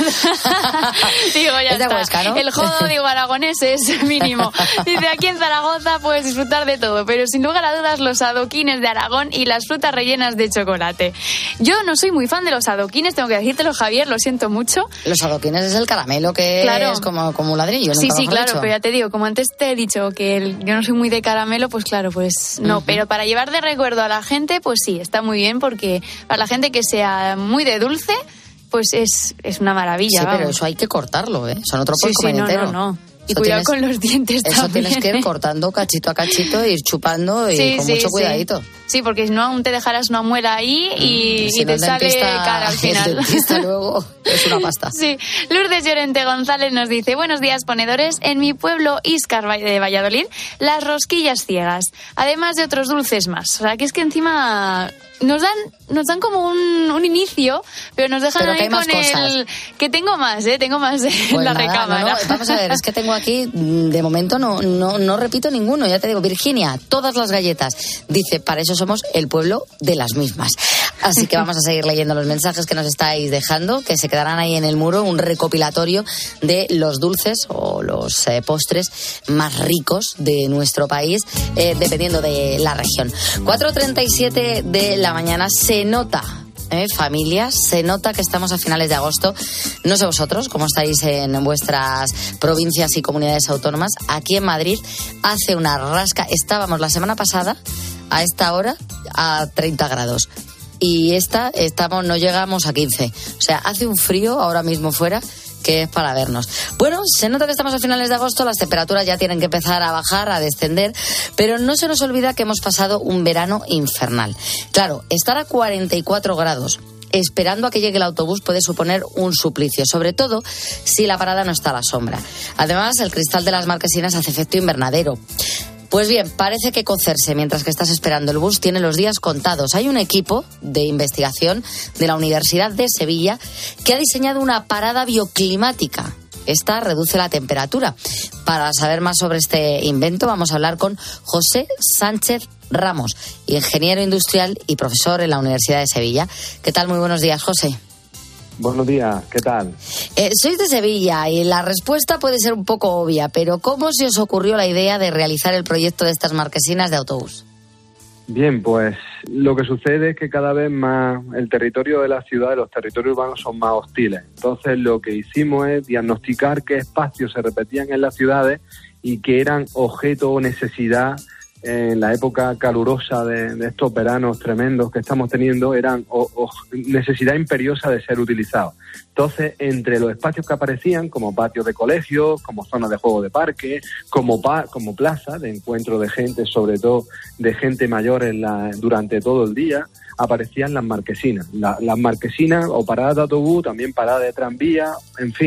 S10: Digo, ya
S7: es de
S10: está.
S7: Huesca, ¿no?
S10: El jodo, digo, aragonés es mínimo. Dice, aquí en Zaragoza puedes disfrutar de todo, pero sin lugar a dudas los adoquines de Aragón y las frutas rellenas de chocolate. Yo no soy muy fan de los adoquines, tengo que decírtelo, Javier, lo siento mucho.
S7: Los adoquines es el caramelo, que
S10: Claro.
S7: es como, como un ladrillo.
S10: Sí,
S7: nunca
S10: sí,
S7: mejor
S10: claro,
S7: dicho.
S10: pero ya te digo, como antes te he dicho que el- yo no soy muy de caramelo, pues claro, pues no,
S7: Ujú.
S10: pero para llevar de recuerdo a la gente, pues sí, está muy bien, porque para la gente que sea muy de dulce, pues es, es una maravilla.
S7: Sí, pero
S10: vamos.
S7: eso hay que cortarlo, ¿eh? Eso no te lo
S10: Sí,
S7: puedes
S10: sí,
S7: comer
S10: no,
S7: entero.
S10: no, no. Y
S7: Eso
S10: cuidado
S7: tienes-
S10: con los dientes
S7: Eso
S10: también.
S7: tienes que ir
S10: ¿eh?
S7: cortando cachito a cachito, ir chupando y
S10: Sí,
S7: con
S10: sí,
S7: mucho
S10: sí.
S7: cuidadito.
S10: Sí, porque si no, aún te dejarás una muela ahí y,
S7: Si
S10: y
S7: no,
S10: te
S7: el
S10: sale
S7: dentista-
S10: cara al final.
S7: El dentista luego es una pasta.
S10: Sí, Lourdes Llorente González nos dice, buenos días, ponedores. En mi pueblo Íscar de Valladolid, las rosquillas ciegas, además de otros dulces más. O sea, que es que encima nos dan nos dan como un, un inicio, pero nos dejan
S7: Pero que
S10: ahí
S7: hay más
S10: con el... Que tengo más, ¿eh? Tengo más en
S7: Pues
S10: la
S7: nada,
S10: recámara.
S7: no, no, vamos a ver, es que tengo aquí, mm, de momento no, no, no repito ninguno, ya te digo, Virginia, todas las galletas. Dice, para eso somos el pueblo de las mismas. Así que vamos a seguir leyendo los mensajes que nos estáis dejando, que se quedarán ahí en el muro, un recopilatorio de los dulces o los eh, postres más ricos de nuestro país, eh, dependiendo de la región. cuatro treinta y siete de la mañana, se nota. ¿Eh? Familias, se nota que estamos a finales de agosto. No sé vosotros cómo estáis en vuestras provincias y comunidades autónomas. Aquí en Madrid hace una rasca. Estábamos la semana pasada a esta hora a treinta grados y esta estamos no llegamos a quince. O sea, hace un frío ahora mismo fuera que es para vernos. Bueno, se nota que estamos a finales de agosto, las temperaturas ya tienen que empezar a bajar, a descender, pero no se nos olvida que hemos pasado un verano infernal. Claro, estar a cuarenta y cuatro grados esperando a que llegue el autobús puede suponer un suplicio, sobre todo si la parada no está a la sombra. Además, el cristal de las marquesinas hace efecto invernadero. Pues bien, parece que cocerse mientras que estás esperando el bus tiene los días contados. Hay un equipo de investigación de la Universidad de Sevilla que ha diseñado una parada bioclimática. Esta reduce la temperatura. Para saber más sobre este invento vamos a hablar con José Sánchez Ramos, ingeniero industrial y profesor en la Universidad de Sevilla. ¿Qué tal? Muy buenos días, José.
S19: Buenos días, ¿qué tal?
S7: Eh, sois de Sevilla y la respuesta puede ser un poco obvia, pero ¿cómo se os ocurrió la idea de realizar el proyecto de estas marquesinas de autobús?
S19: Bien, pues lo que sucede es que cada vez más el territorio de la ciudad, los territorios urbanos son más hostiles. Entonces lo que hicimos es diagnosticar qué espacios se repetían en las ciudades y que eran objeto o necesidad en la época calurosa de, de estos veranos tremendos que estamos teniendo, eran o, o necesidad imperiosa de ser utilizados. Entonces, entre los espacios que aparecían, como patios de colegios, como zonas de juego de parque, como pa, como plazas de encuentro de gente, sobre todo de gente mayor en la, durante todo el día, aparecían las marquesinas. La, las marquesinas o paradas de autobús, también paradas de tranvía, en fin,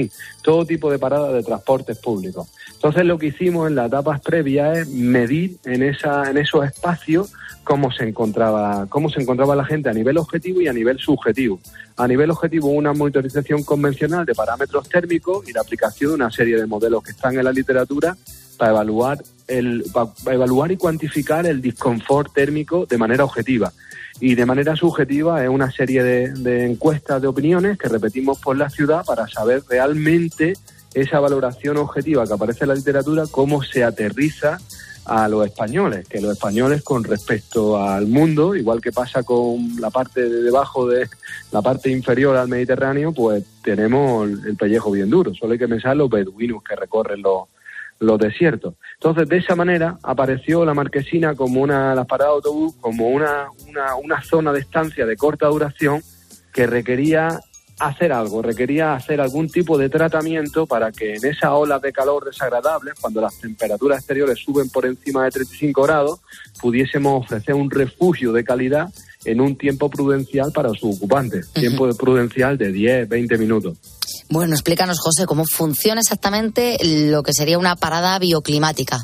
S19: todo tipo de paradas de transportes públicos. Entonces lo que hicimos en las etapas previas es medir en esa en esos espacios cómo se encontraba cómo se encontraba la gente a nivel objetivo y a nivel subjetivo. A nivel objetivo, una monitorización convencional de parámetros térmicos y la aplicación de una serie de modelos que están en la literatura para evaluar el para evaluar y cuantificar el disconfort térmico de manera objetiva. Y de manera subjetiva es una serie de, de encuestas de opiniones que repetimos por la ciudad para saber realmente esa valoración objetiva que aparece en la literatura, cómo se aterriza a los españoles, que los españoles con respecto al mundo, igual que pasa con la parte de debajo de la parte inferior al Mediterráneo, pues tenemos el pellejo bien duro. Solo hay que pensar los beduinos que recorren los, los desiertos. Entonces, de esa manera apareció la Marquesina como una, las paradas de autobús, como una, una, una zona de estancia de corta duración que requería hacer algo, requería hacer algún tipo de tratamiento para que en esas olas de calor desagradables, cuando las temperaturas exteriores suben por encima de treinta y cinco grados, pudiésemos ofrecer un refugio de calidad en un tiempo prudencial para sus ocupantes, uh-huh. tiempo prudencial de diez, veinte minutos.
S7: Bueno, explícanos, José, cómo funciona exactamente lo que sería una parada bioclimática.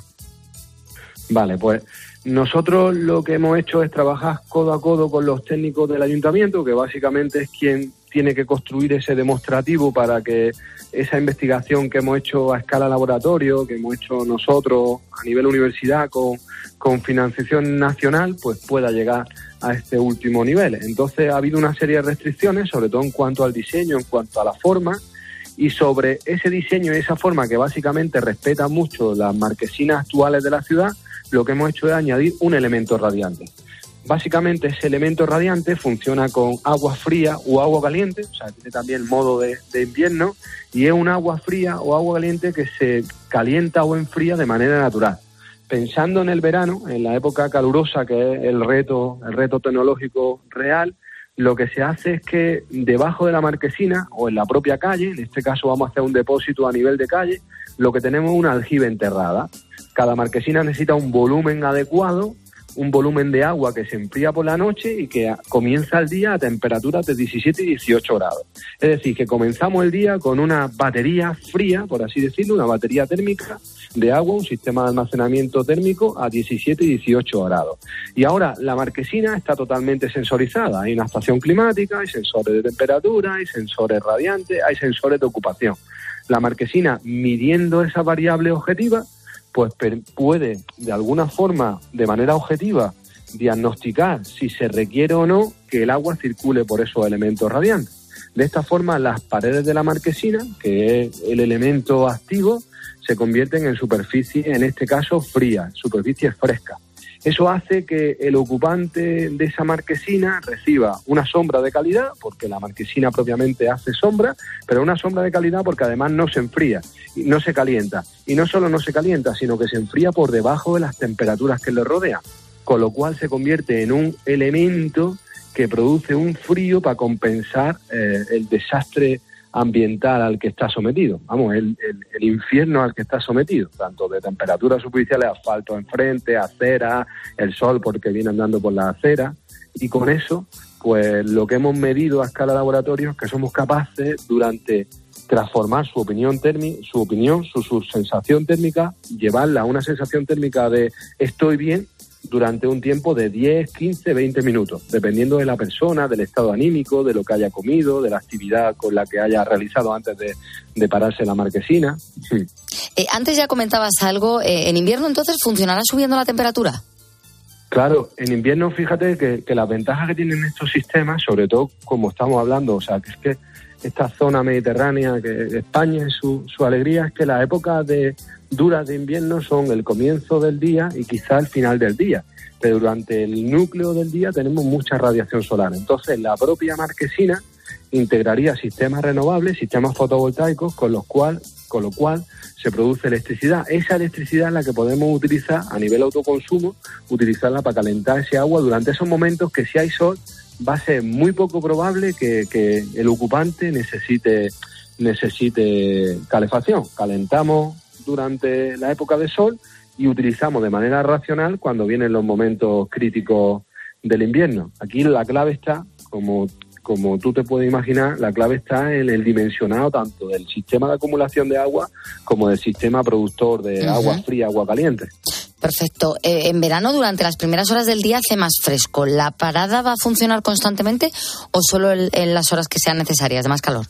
S19: Vale, pues nosotros lo que hemos hecho es trabajar codo a codo con los técnicos del ayuntamiento, que básicamente es quien tiene que construir ese demostrativo para que esa investigación que hemos hecho a escala laboratorio, que hemos hecho nosotros a nivel universidad con, con financiación nacional, pues pueda llegar a este último nivel. Entonces ha habido una serie de restricciones, sobre todo en cuanto al diseño, en cuanto a la forma, y sobre ese diseño y esa forma que básicamente respeta mucho las marquesinas actuales de la ciudad, lo que hemos hecho es añadir un elemento radiante. Básicamente ese elemento radiante funciona con agua fría o agua caliente, o sea, tiene también modo de, de invierno, y es un agua fría o agua caliente que se calienta o enfría de manera natural. Pensando en el verano, en la época calurosa, que es el reto, el reto tecnológico real, lo que se hace es que debajo de la marquesina o en la propia calle, en este caso vamos a hacer un depósito a nivel de calle, lo que tenemos es una aljibe enterrada. Cada marquesina necesita un volumen adecuado, un volumen de agua que se enfría por la noche y que comienza el día a temperaturas de diecisiete y dieciocho grados. Es decir, que comenzamos el día con una batería fría, por así decirlo, una batería térmica de agua, un sistema de almacenamiento térmico a diecisiete y dieciocho grados. Y ahora la marquesina está totalmente sensorizada. Hay una estación climática, hay sensores de temperatura, hay sensores radiantes, hay sensores de ocupación. La marquesina, midiendo esa variable objetiva, pues puede, de alguna forma, de manera objetiva, diagnosticar si se requiere o no que el agua circule por esos elementos radiantes. De esta forma, las paredes de la marquesina, que es el elemento activo, se convierten en superficie, en este caso, fría, superficie fresca. Eso hace que el ocupante de esa marquesina reciba una sombra de calidad, porque la marquesina propiamente hace sombra, pero una sombra de calidad porque además no se enfría, no se calienta. Y no solo no se calienta, sino que se enfría por debajo de las temperaturas que le rodean, con lo cual se convierte en un elemento que produce un frío para compensar eh, el desastre ambiental al que está sometido, vamos, el, el, el infierno al que está sometido, tanto de temperaturas superficiales, asfalto enfrente, acera, el sol porque viene andando por la acera, y con eso, pues lo que hemos medido a escala laboratorio es que somos capaces durante transformar su opinión térmica, su opinión, su, su sensación térmica, llevarla a una sensación térmica de estoy bien, durante un tiempo de diez, quince, veinte minutos, dependiendo de la persona, del estado anímico, de lo que haya comido, de la actividad con la que haya realizado antes de, de pararse la marquesina. Sí.
S7: Eh, antes ya comentabas algo, eh, ¿en invierno entonces funcionará subiendo la temperatura?
S19: Claro, en invierno fíjate que, que las ventajas que tienen estos sistemas, sobre todo como estamos hablando, o sea, que es que esta zona mediterránea, que España es su, su alegría, es que las épocas de duras de invierno son el comienzo del día y quizá el final del día, pero durante el núcleo del día tenemos mucha radiación solar. Entonces la propia marquesina integraría sistemas renovables, sistemas fotovoltaicos, con los cual, con lo cual se produce electricidad. Esa electricidad es la que podemos utilizar a nivel autoconsumo, utilizarla para calentar ese agua durante esos momentos que si hay sol va a ser muy poco probable que, que el ocupante necesite, necesite calefacción. Calentamos durante la época de sol y utilizamos de manera racional cuando vienen los momentos críticos del invierno. Aquí la clave está, como como tú te puedes imaginar, la clave está en el dimensionado tanto del sistema de acumulación de agua como del sistema productor de uh-huh. agua fría, agua caliente.
S7: Perfecto. Eh, en verano, durante las primeras horas del día hace más fresco. ¿La parada va a funcionar constantemente o solo en, en las horas que sean necesarias, de más calor?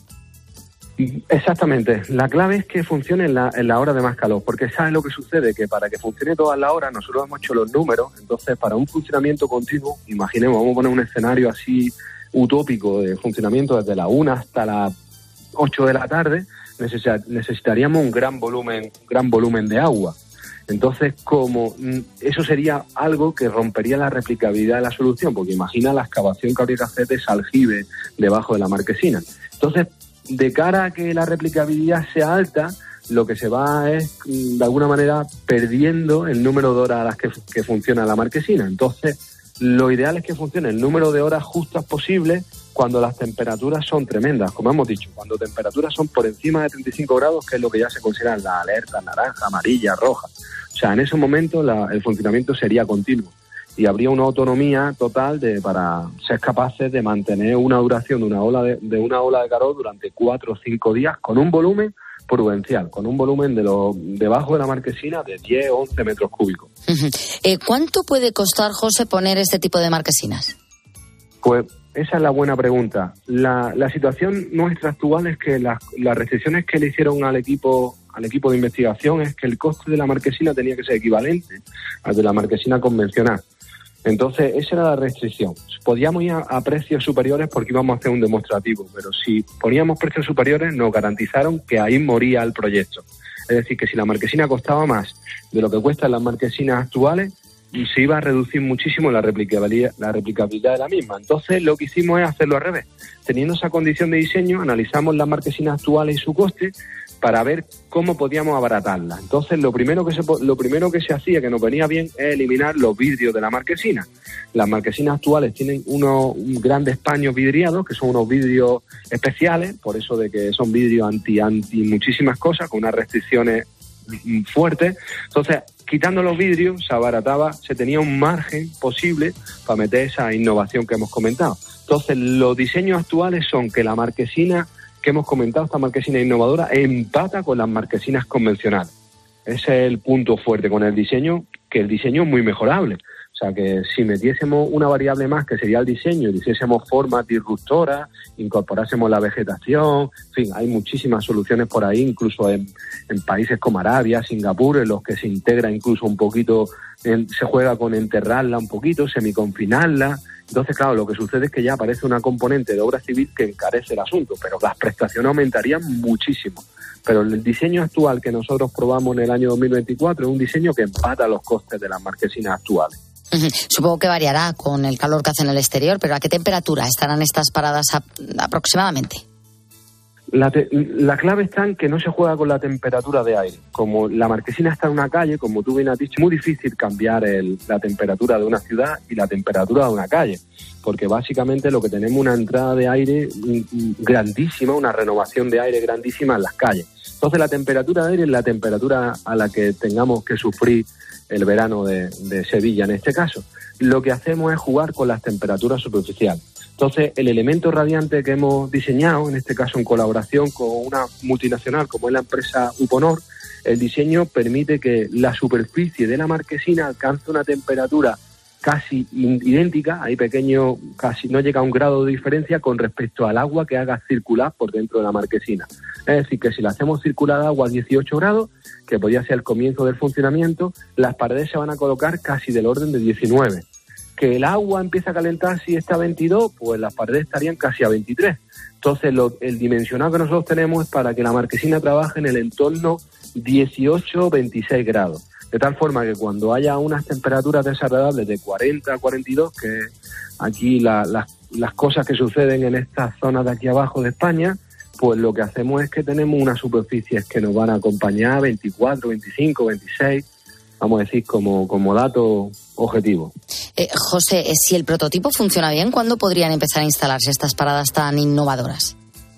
S19: Exactamente. La clave es que funcione en la, en la hora de más calor, porque ¿sabes lo que sucede? Que para que funcione todas las horas, nosotros hemos hecho los números, entonces para un funcionamiento continuo, imaginemos, vamos a poner un escenario así utópico de funcionamiento desde la una hasta las ocho de la tarde, necesitaríamos un gran volumen, gran volumen de agua. Entonces, como eso sería algo que rompería la replicabilidad de la solución, porque imagina la excavación que habría que hacer de ese aljibe debajo de la marquesina. Entonces, de cara a que la replicabilidad sea alta, lo que se va es, de alguna manera, perdiendo el número de horas a las que, que funciona la marquesina. Entonces, lo ideal es que funcione el número de horas justas posible cuando las temperaturas son tremendas, como hemos dicho, cuando temperaturas son por encima de treinta y cinco grados, que es lo que ya se consideran las alertas naranja, amarilla, roja. O sea, en esos momentos la, el funcionamiento sería continuo y habría una autonomía total de para ser capaces de mantener una duración de una ola de, de una ola de calor durante cuatro o cinco días con un volumen prudencial, con un volumen de lo debajo de la marquesina de diez o once metros cúbicos.
S7: Uh-huh. Eh, ¿Cuánto puede costar, José, poner este tipo de marquesinas?
S19: Pues esa es la buena pregunta. La, la situación nuestra actual es que las, las restricciones que le hicieron al equipo al equipo de investigación es que el coste de la marquesina tenía que ser equivalente al de la marquesina convencional. Entonces, esa era la restricción. Podíamos ir a, a precios superiores porque íbamos a hacer un demostrativo, pero si poníamos precios superiores nos garantizaron que ahí moría el proyecto. Es decir, que si la marquesina costaba más de lo que cuestan las marquesinas actuales, se iba a reducir muchísimo la replicabilidad, la replicabilidad de la misma. Entonces, lo que hicimos es hacerlo al revés. Teniendo esa condición de diseño, analizamos las marquesinas actuales y su coste para ver cómo podíamos abaratarla. Entonces, lo primero que se lo primero que se hacía, que nos venía bien, es eliminar los vidrios de la marquesina. Las marquesinas actuales tienen unos grandes paños vidriados, que son unos vidrios especiales, por eso de que son vidrios anti, anti muchísimas cosas, con unas restricciones fuertes. Entonces, quitando los vidrios, se abarataba, se tenía un margen posible para meter esa innovación que hemos comentado. Entonces, los diseños actuales son que la marquesina que hemos comentado, esta marquesina innovadora, empata con las marquesinas convencionales. Ese es el punto fuerte con el diseño, que el diseño es muy mejorable. O sea, que si metiésemos una variable más, que sería el diseño, y hiciésemos formas disruptoras, incorporásemos la vegetación, en fin, hay muchísimas soluciones por ahí, incluso en, en países como Arabia, Singapur, en los que se integra incluso un poquito, en, se juega con enterrarla un poquito, semiconfinarla. Entonces, claro, lo que sucede es que ya aparece una componente de obra civil que encarece el asunto, pero las prestaciones aumentarían muchísimo. Pero el diseño actual que nosotros probamos en el año dos mil veinticuatro es un diseño que empata los costes de las marquesinas actuales.
S7: Supongo que variará con el calor que hace en el exterior, pero ¿a qué temperatura estarán estas paradas a, aproximadamente?
S19: La, te, la clave está en que no se juega con la temperatura de aire. Como la marquesina está en una calle, como tú bien has dicho, es muy difícil cambiar el, la temperatura de una ciudad y la temperatura de una calle, porque básicamente lo que tenemos es una entrada de aire grandísima, una renovación de aire grandísima en las calles. Entonces la temperatura de aire es la temperatura a la que tengamos que sufrir el verano de, de Sevilla en este caso. Lo que hacemos es jugar con las temperaturas superficiales. Entonces, el elemento radiante que hemos diseñado, en este caso en colaboración con una multinacional como es la empresa Uponor, el diseño permite que la superficie de la marquesina alcance una temperatura casi idéntica, hay pequeño, casi no llega a un grado de diferencia con respecto al agua que haga circular por dentro de la marquesina. Es decir, que si la hacemos circular agua a dieciocho grados, que podría ser el comienzo del funcionamiento, las paredes se van a colocar casi del orden de diecinueve. Que el agua empieza a calentar si está a veintidós, pues las paredes estarían casi a veintitrés. Entonces, lo, el dimensionado que nosotros tenemos es para que la marquesina trabaje en el entorno dieciocho a veintiséis grados. De tal forma que cuando haya unas temperaturas desagradables de cuarenta a cuarenta y dos, que aquí la, la, las cosas que suceden en estas zonas de aquí abajo de España, pues lo que hacemos es que tenemos unas superficies que nos van a acompañar veinticuatro, veinticinco, veintiséis, vamos a decir como, como dato objetivo.
S7: Eh, José, si el prototipo funciona bien, ¿cuándo podrían empezar a instalarse estas paradas tan innovadoras?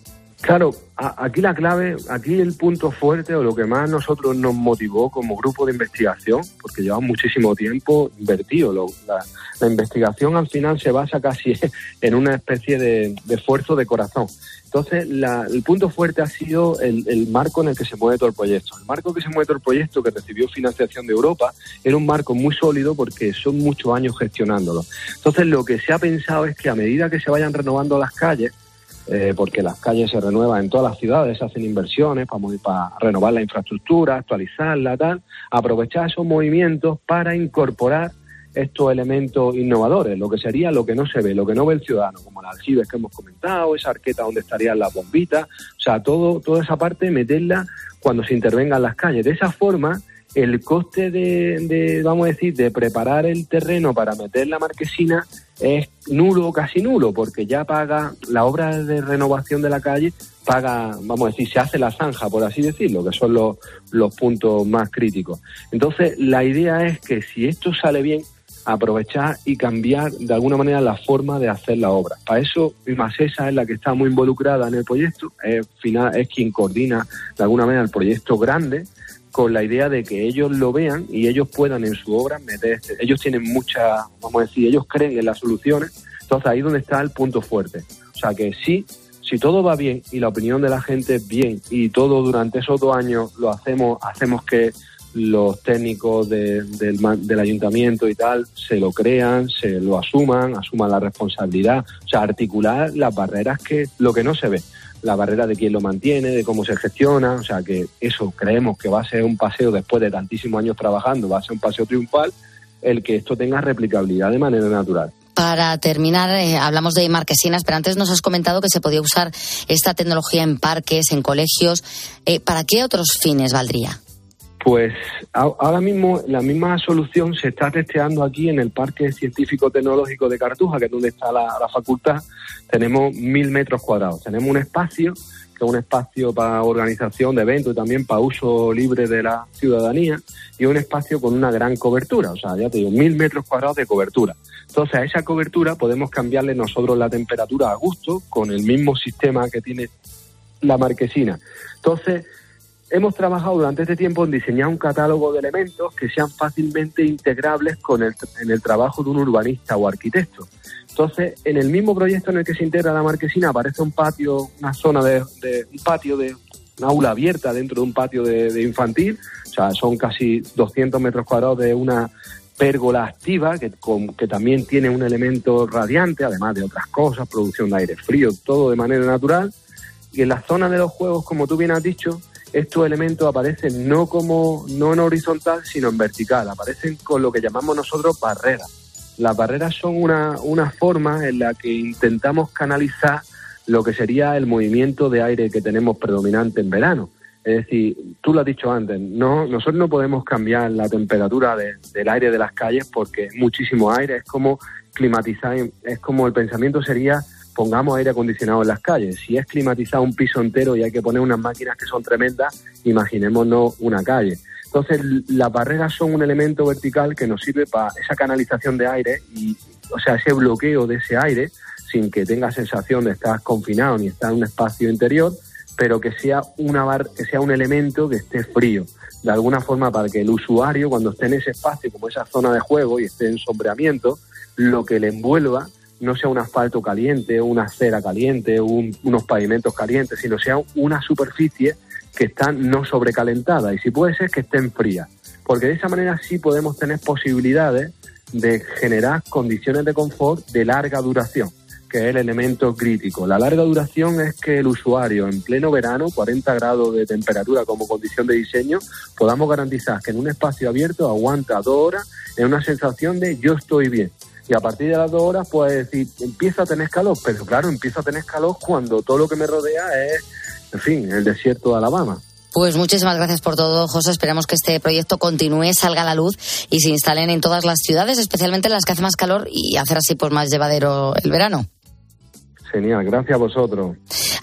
S19: Claro, a, aquí la clave, aquí el punto fuerte o lo que más nosotros nos motivó como grupo de investigación, porque llevamos muchísimo tiempo invertido, lo, la, la investigación al final se basa casi en una especie de, de esfuerzo de corazón. Entonces, la, el punto fuerte ha sido el, el marco en el que se mueve todo el proyecto. El marco que se mueve todo el proyecto, que recibió financiación de Europa, era un marco muy sólido porque son muchos años gestionándolo. Entonces, lo que se ha pensado es que a medida que se vayan renovando las calles, eh, porque las calles se renuevan en todas las ciudades, se hacen inversiones para, para renovar la infraestructura, actualizarla, tal, aprovechar esos movimientos para incorporar estos elementos innovadores, lo que sería lo que no se ve, lo que no ve el ciudadano, como el aljibe que hemos comentado, esa arqueta donde estarían las bombitas, o sea, todo toda esa parte meterla cuando se intervengan las calles. De esa forma, el coste de, de, vamos a decir, de preparar el terreno para meter la marquesina es nulo o casi nulo, porque ya paga la obra de renovación de la calle, paga, vamos a decir, se hace la zanja, por así decirlo, que son los, los puntos más críticos. Entonces, la idea es que si esto sale bien, aprovechar y cambiar de alguna manera la forma de hacer la obra. Para eso, Imasesa es la que está muy involucrada en el proyecto, es, final, es quien coordina de alguna manera el proyecto grande, con la idea de que ellos lo vean y ellos puedan en su obra meter, ellos tienen mucha, vamos a decir, ellos creen en las soluciones, entonces ahí es donde está el punto fuerte. O sea que sí, si todo va bien y la opinión de la gente es bien y todo durante esos dos años lo hacemos, hacemos que los técnicos de, del, del ayuntamiento y tal se lo crean, se lo asuman, asuman la responsabilidad, o sea, articular las barreras que, lo que no se ve, la barrera de quién lo mantiene, de cómo se gestiona, o sea, que eso creemos que va a ser un paseo después de tantísimos años trabajando, va a ser un paseo triunfal, el que esto tenga replicabilidad de manera natural.
S7: Para terminar, eh, hablamos de marquesinas, pero antes nos has comentado que se podía usar esta tecnología en parques, en colegios. Eh, ¿Para qué otros fines valdría?
S19: Pues ahora mismo la misma solución se está testeando aquí en el Parque Científico Tecnológico de Cartuja, que es donde está la, la facultad. Tenemos mil metros cuadrados. Tenemos un espacio, que es un espacio para organización de eventos y también para uso libre de la ciudadanía, y un espacio con una gran cobertura. O sea, ya te digo, mil metros cuadrados de cobertura. Entonces, a esa cobertura podemos cambiarle nosotros la temperatura a gusto con el mismo sistema que tiene la marquesina. Entonces, hemos trabajado durante este tiempo en diseñar un catálogo de elementos que sean fácilmente integrables con el, en el trabajo de un urbanista o arquitecto. Entonces, en el mismo proyecto en el que se integra la marquesina aparece un patio, una zona de, de un patio de una aula abierta dentro de un patio de, de infantil, o sea, son casi doscientos metros cuadrados de una pérgola activa que, con, que también tiene un elemento radiante, además de otras cosas, producción de aire frío, todo de manera natural. Y en la zona de los juegos, como tú bien has dicho, estos elementos aparecen no como no en horizontal, sino en vertical. Aparecen con lo que llamamos nosotros barreras. Las barreras son una, una forma en la que intentamos canalizar lo que sería el movimiento de aire que tenemos predominante en verano. Es decir, tú lo has dicho antes, no, nosotros no podemos cambiar la temperatura de, del aire de las calles porque es muchísimo aire, es como climatizar, es como el pensamiento sería pongamos aire acondicionado en las calles. Si es climatizar un piso entero y hay que poner unas máquinas que son tremendas, imaginémonos una calle. Entonces, las barreras son un elemento vertical que nos sirve para esa canalización de aire y, o sea, ese bloqueo de ese aire sin que tenga sensación de estar confinado ni estar en un espacio interior, pero que sea una bar, que sea un elemento que esté frío, de alguna forma para que el usuario, cuando esté en ese espacio, como esa zona de juego y esté en sombreamiento, lo que le envuelva no sea un asfalto caliente, una acera caliente, un, unos pavimentos calientes, sino sea una superficie que está no sobrecalentada y si puede ser que estén frías, porque de esa manera sí podemos tener posibilidades de generar condiciones de confort de larga duración, que es el elemento crítico. La larga duración es que el usuario en pleno verano, cuarenta grados de temperatura como condición de diseño, podamos garantizar que en un espacio abierto aguanta dos horas en una sensación de yo estoy bien. Y a partir de las dos horas puedes decir, empieza a tener calor, pero claro, empieza a tener calor cuando todo lo que me rodea es, en fin, el desierto de Alabama.
S7: Pues muchísimas gracias por todo, José. Esperamos que este proyecto continúe, salga a la luz y se instalen en todas las ciudades, especialmente en las que hace más calor y hacer así pues más llevadero el verano.
S19: Genial, gracias a vosotros.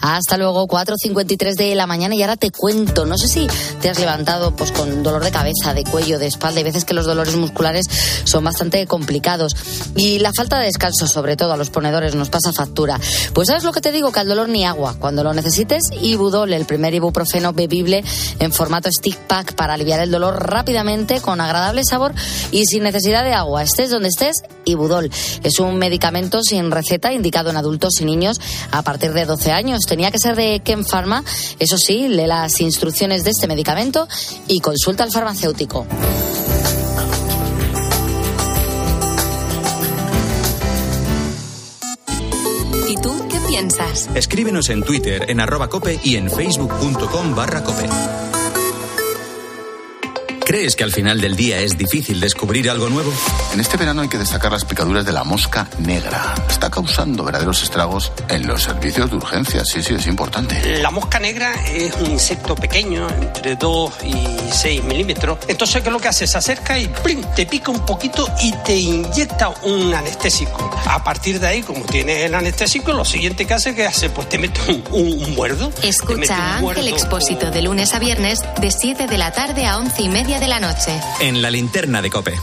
S7: Hasta luego, cuatro cincuenta y tres de la mañana y ahora te cuento. No sé si te has levantado pues con dolor de cabeza, de cuello, de espalda. Hay veces que los dolores musculares son bastante complicados. Y la falta de descanso, sobre todo a los ponedores, nos pasa factura. Pues ¿sabes lo que te digo? Que al dolor ni agua. Cuando lo necesites, Ibudol, el primer ibuprofeno bebible en formato stick pack para aliviar el dolor rápidamente, con agradable sabor y sin necesidad de agua. Estés donde estés, Ibudol. Es un medicamento sin receta indicado en adultos y niños a partir de doce años. Tenía que ser de Ken Pharma. Eso sí, lee las instrucciones de este medicamento y consulta al farmacéutico.
S3: ¿Y tú qué piensas?
S2: Escríbenos en Twitter, en arroba cope y en facebook.com barra cope. ¿Crees que al final del día es difícil descubrir algo nuevo?
S20: En este verano hay que destacar las picaduras de la mosca negra. Está causando verdaderos estragos en los servicios de urgencias. Sí, sí, es importante.
S21: La mosca negra es un insecto pequeño, entre dos y seis milímetros. Entonces, ¿qué es lo que hace? Se acerca y ¡plim!, te pica un poquito y te inyecta un anestésico. A partir de ahí, como tienes el anestésico, lo siguiente que hace, que hace? Pues te mete un, un, un muerdo.
S3: Escucha a Ángel Expósito o... de lunes a viernes, de siete de la tarde a once y media de la noche.
S2: En la linterna de COPE.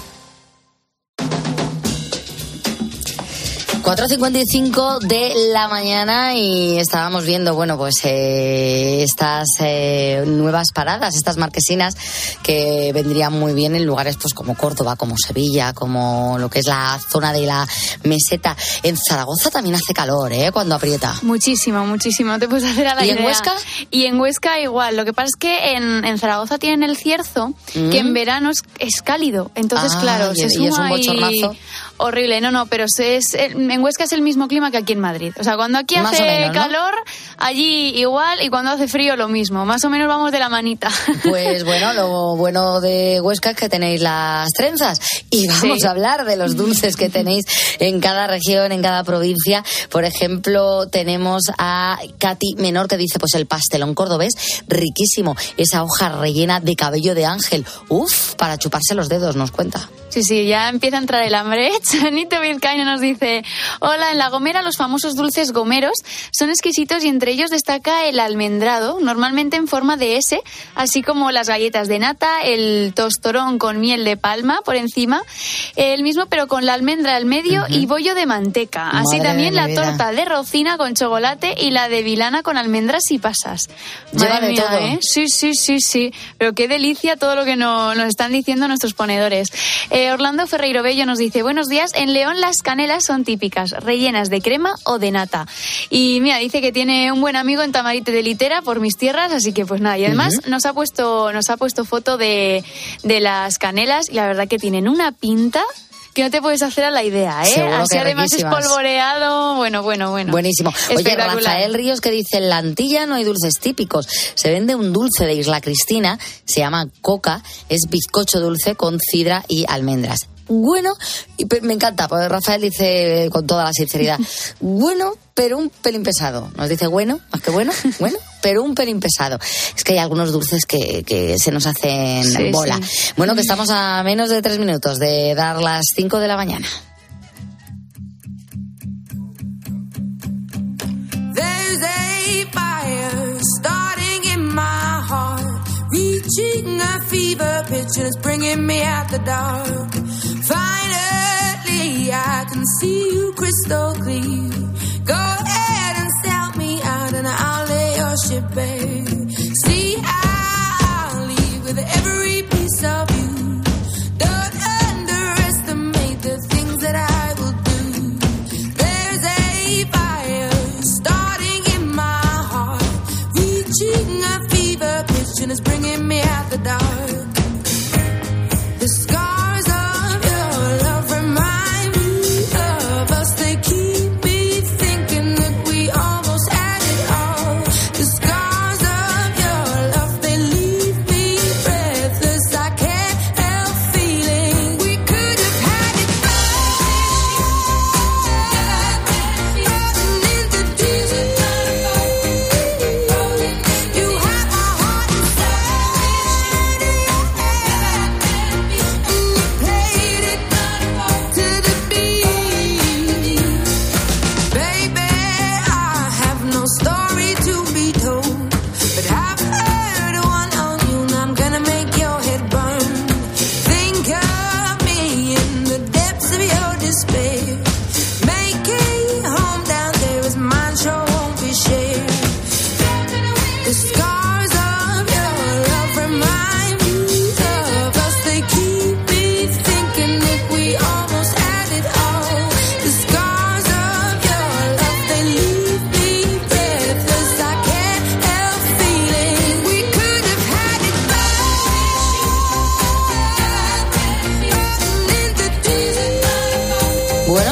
S7: cuatro cincuenta y cinco de la mañana y estábamos viendo, bueno, pues eh, estas eh, nuevas paradas, estas marquesinas que vendrían muy bien en lugares pues como Córdoba, como Sevilla, como lo que es la zona de la meseta. En Zaragoza también hace calor, ¿eh? Cuando aprieta.
S10: Muchísimo, muchísimo. No te puedes hacer a la
S7: ¿Y
S10: idea.
S7: en Huesca?
S10: Y en Huesca igual. Lo que pasa es que en, en Zaragoza tienen el cierzo, mm. que en verano es, es cálido. Entonces, ah, claro,
S7: y,
S10: se suma
S7: y es un bochornazo.
S10: Horrible. No, no, pero se es... En Huesca es el mismo clima que aquí en Madrid. O sea, cuando aquí
S7: más
S10: hace
S7: menos, ¿no?
S10: calor, allí igual, y cuando hace frío lo mismo. Más o menos vamos de la manita.
S7: Pues bueno, lo bueno de Huesca es que tenéis las trenzas. Y vamos sí. a hablar de los dulces que tenéis en cada región, en cada provincia. Por ejemplo, tenemos a Katy Menor que dice, pues el pastelón cordobés, riquísimo. Esa hoja rellena de cabello de ángel. Uf, para chuparse los dedos, nos cuenta.
S10: Sí, sí, ya empieza a entrar el hambre. Chanito Vizcaíno nos dice, hola, en La Gomera los famosos dulces gomeros son exquisitos y entre ellos destaca el almendrado, normalmente en forma de S, así como las galletas de nata, el tostorón con miel de palma por encima, el mismo pero con la almendra al medio uh-huh. y bollo de manteca. Así Madre también la vida. Torta de rocina con chocolate y la de vilana con almendras y pasas.
S7: Lleva
S10: Madre
S7: de
S10: mía,
S7: todo.
S10: ¿eh? Sí, sí, sí, sí. Pero qué delicia todo lo que no, nos están diciendo nuestros ponedores. Eh, Orlando Ferreiro Bello nos dice, buenos días, en León las canelas son típicas, rellenas de crema o de nata. Y mira, dice que tiene un buen amigo en Tamarite de Litera, por mis tierras, así que pues nada. Y además uh-huh. nos ha puesto nos ha puesto foto de, de las canelas y la verdad que tienen una pinta que no te puedes hacer a la idea, ¿eh?
S7: Seguro
S10: Así
S7: que
S10: además espolvoreado, bueno, bueno, bueno.
S7: Buenísimo. Oye, Rafael Ríos que dice, en la Antilla no hay dulces típicos. Se vende un dulce de Isla Cristina, se llama coca, es bizcocho dulce con sidra y almendras. Bueno, y me encanta, porque Rafael dice con toda la sinceridad, bueno, pero un pelín pesado. Nos dice bueno, más que bueno, bueno, pero un pelín pesado. Es que hay algunos dulces que, que se nos hacen sí, bola. Sí. Bueno, que estamos a menos de tres minutos de dar las cinco de la mañana.
S15: There's a fire starting in my heart, reaching a fever pitch and it's bringing me out the dark. Finally, I can see you crystal clear. Go ahead and sell me out and I'll lay your ship bare. See, I'll leave with every piece of you. Don't underestimate the things that I will do. There's a fire starting in my heart, reaching a fever pitch and it's bringing me out the dark. The scars of your love remind me of us. They keep me thinking that we almost had it all. The scars of your love, they leave me breathless. I can't help feeling we could have had it all. Frozen in the deep. You have my heart inside.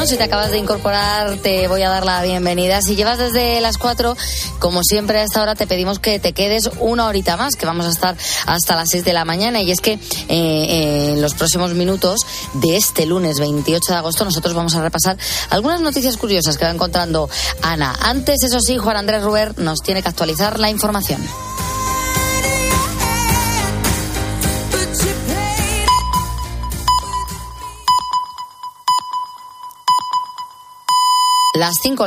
S7: Si te acabas de incorporar, te voy a dar la bienvenida. Si llevas desde las cuatro, como siempre a esta hora te pedimos que te quedes una horita más, que vamos a estar hasta las seis de la mañana. Y es que eh, eh, en los próximos minutos de este lunes veintiocho de agosto nosotros vamos a repasar algunas noticias curiosas que va encontrando Ana. Antes, eso sí, Juan Andrés Ruber nos tiene que actualizar la información. Las cinco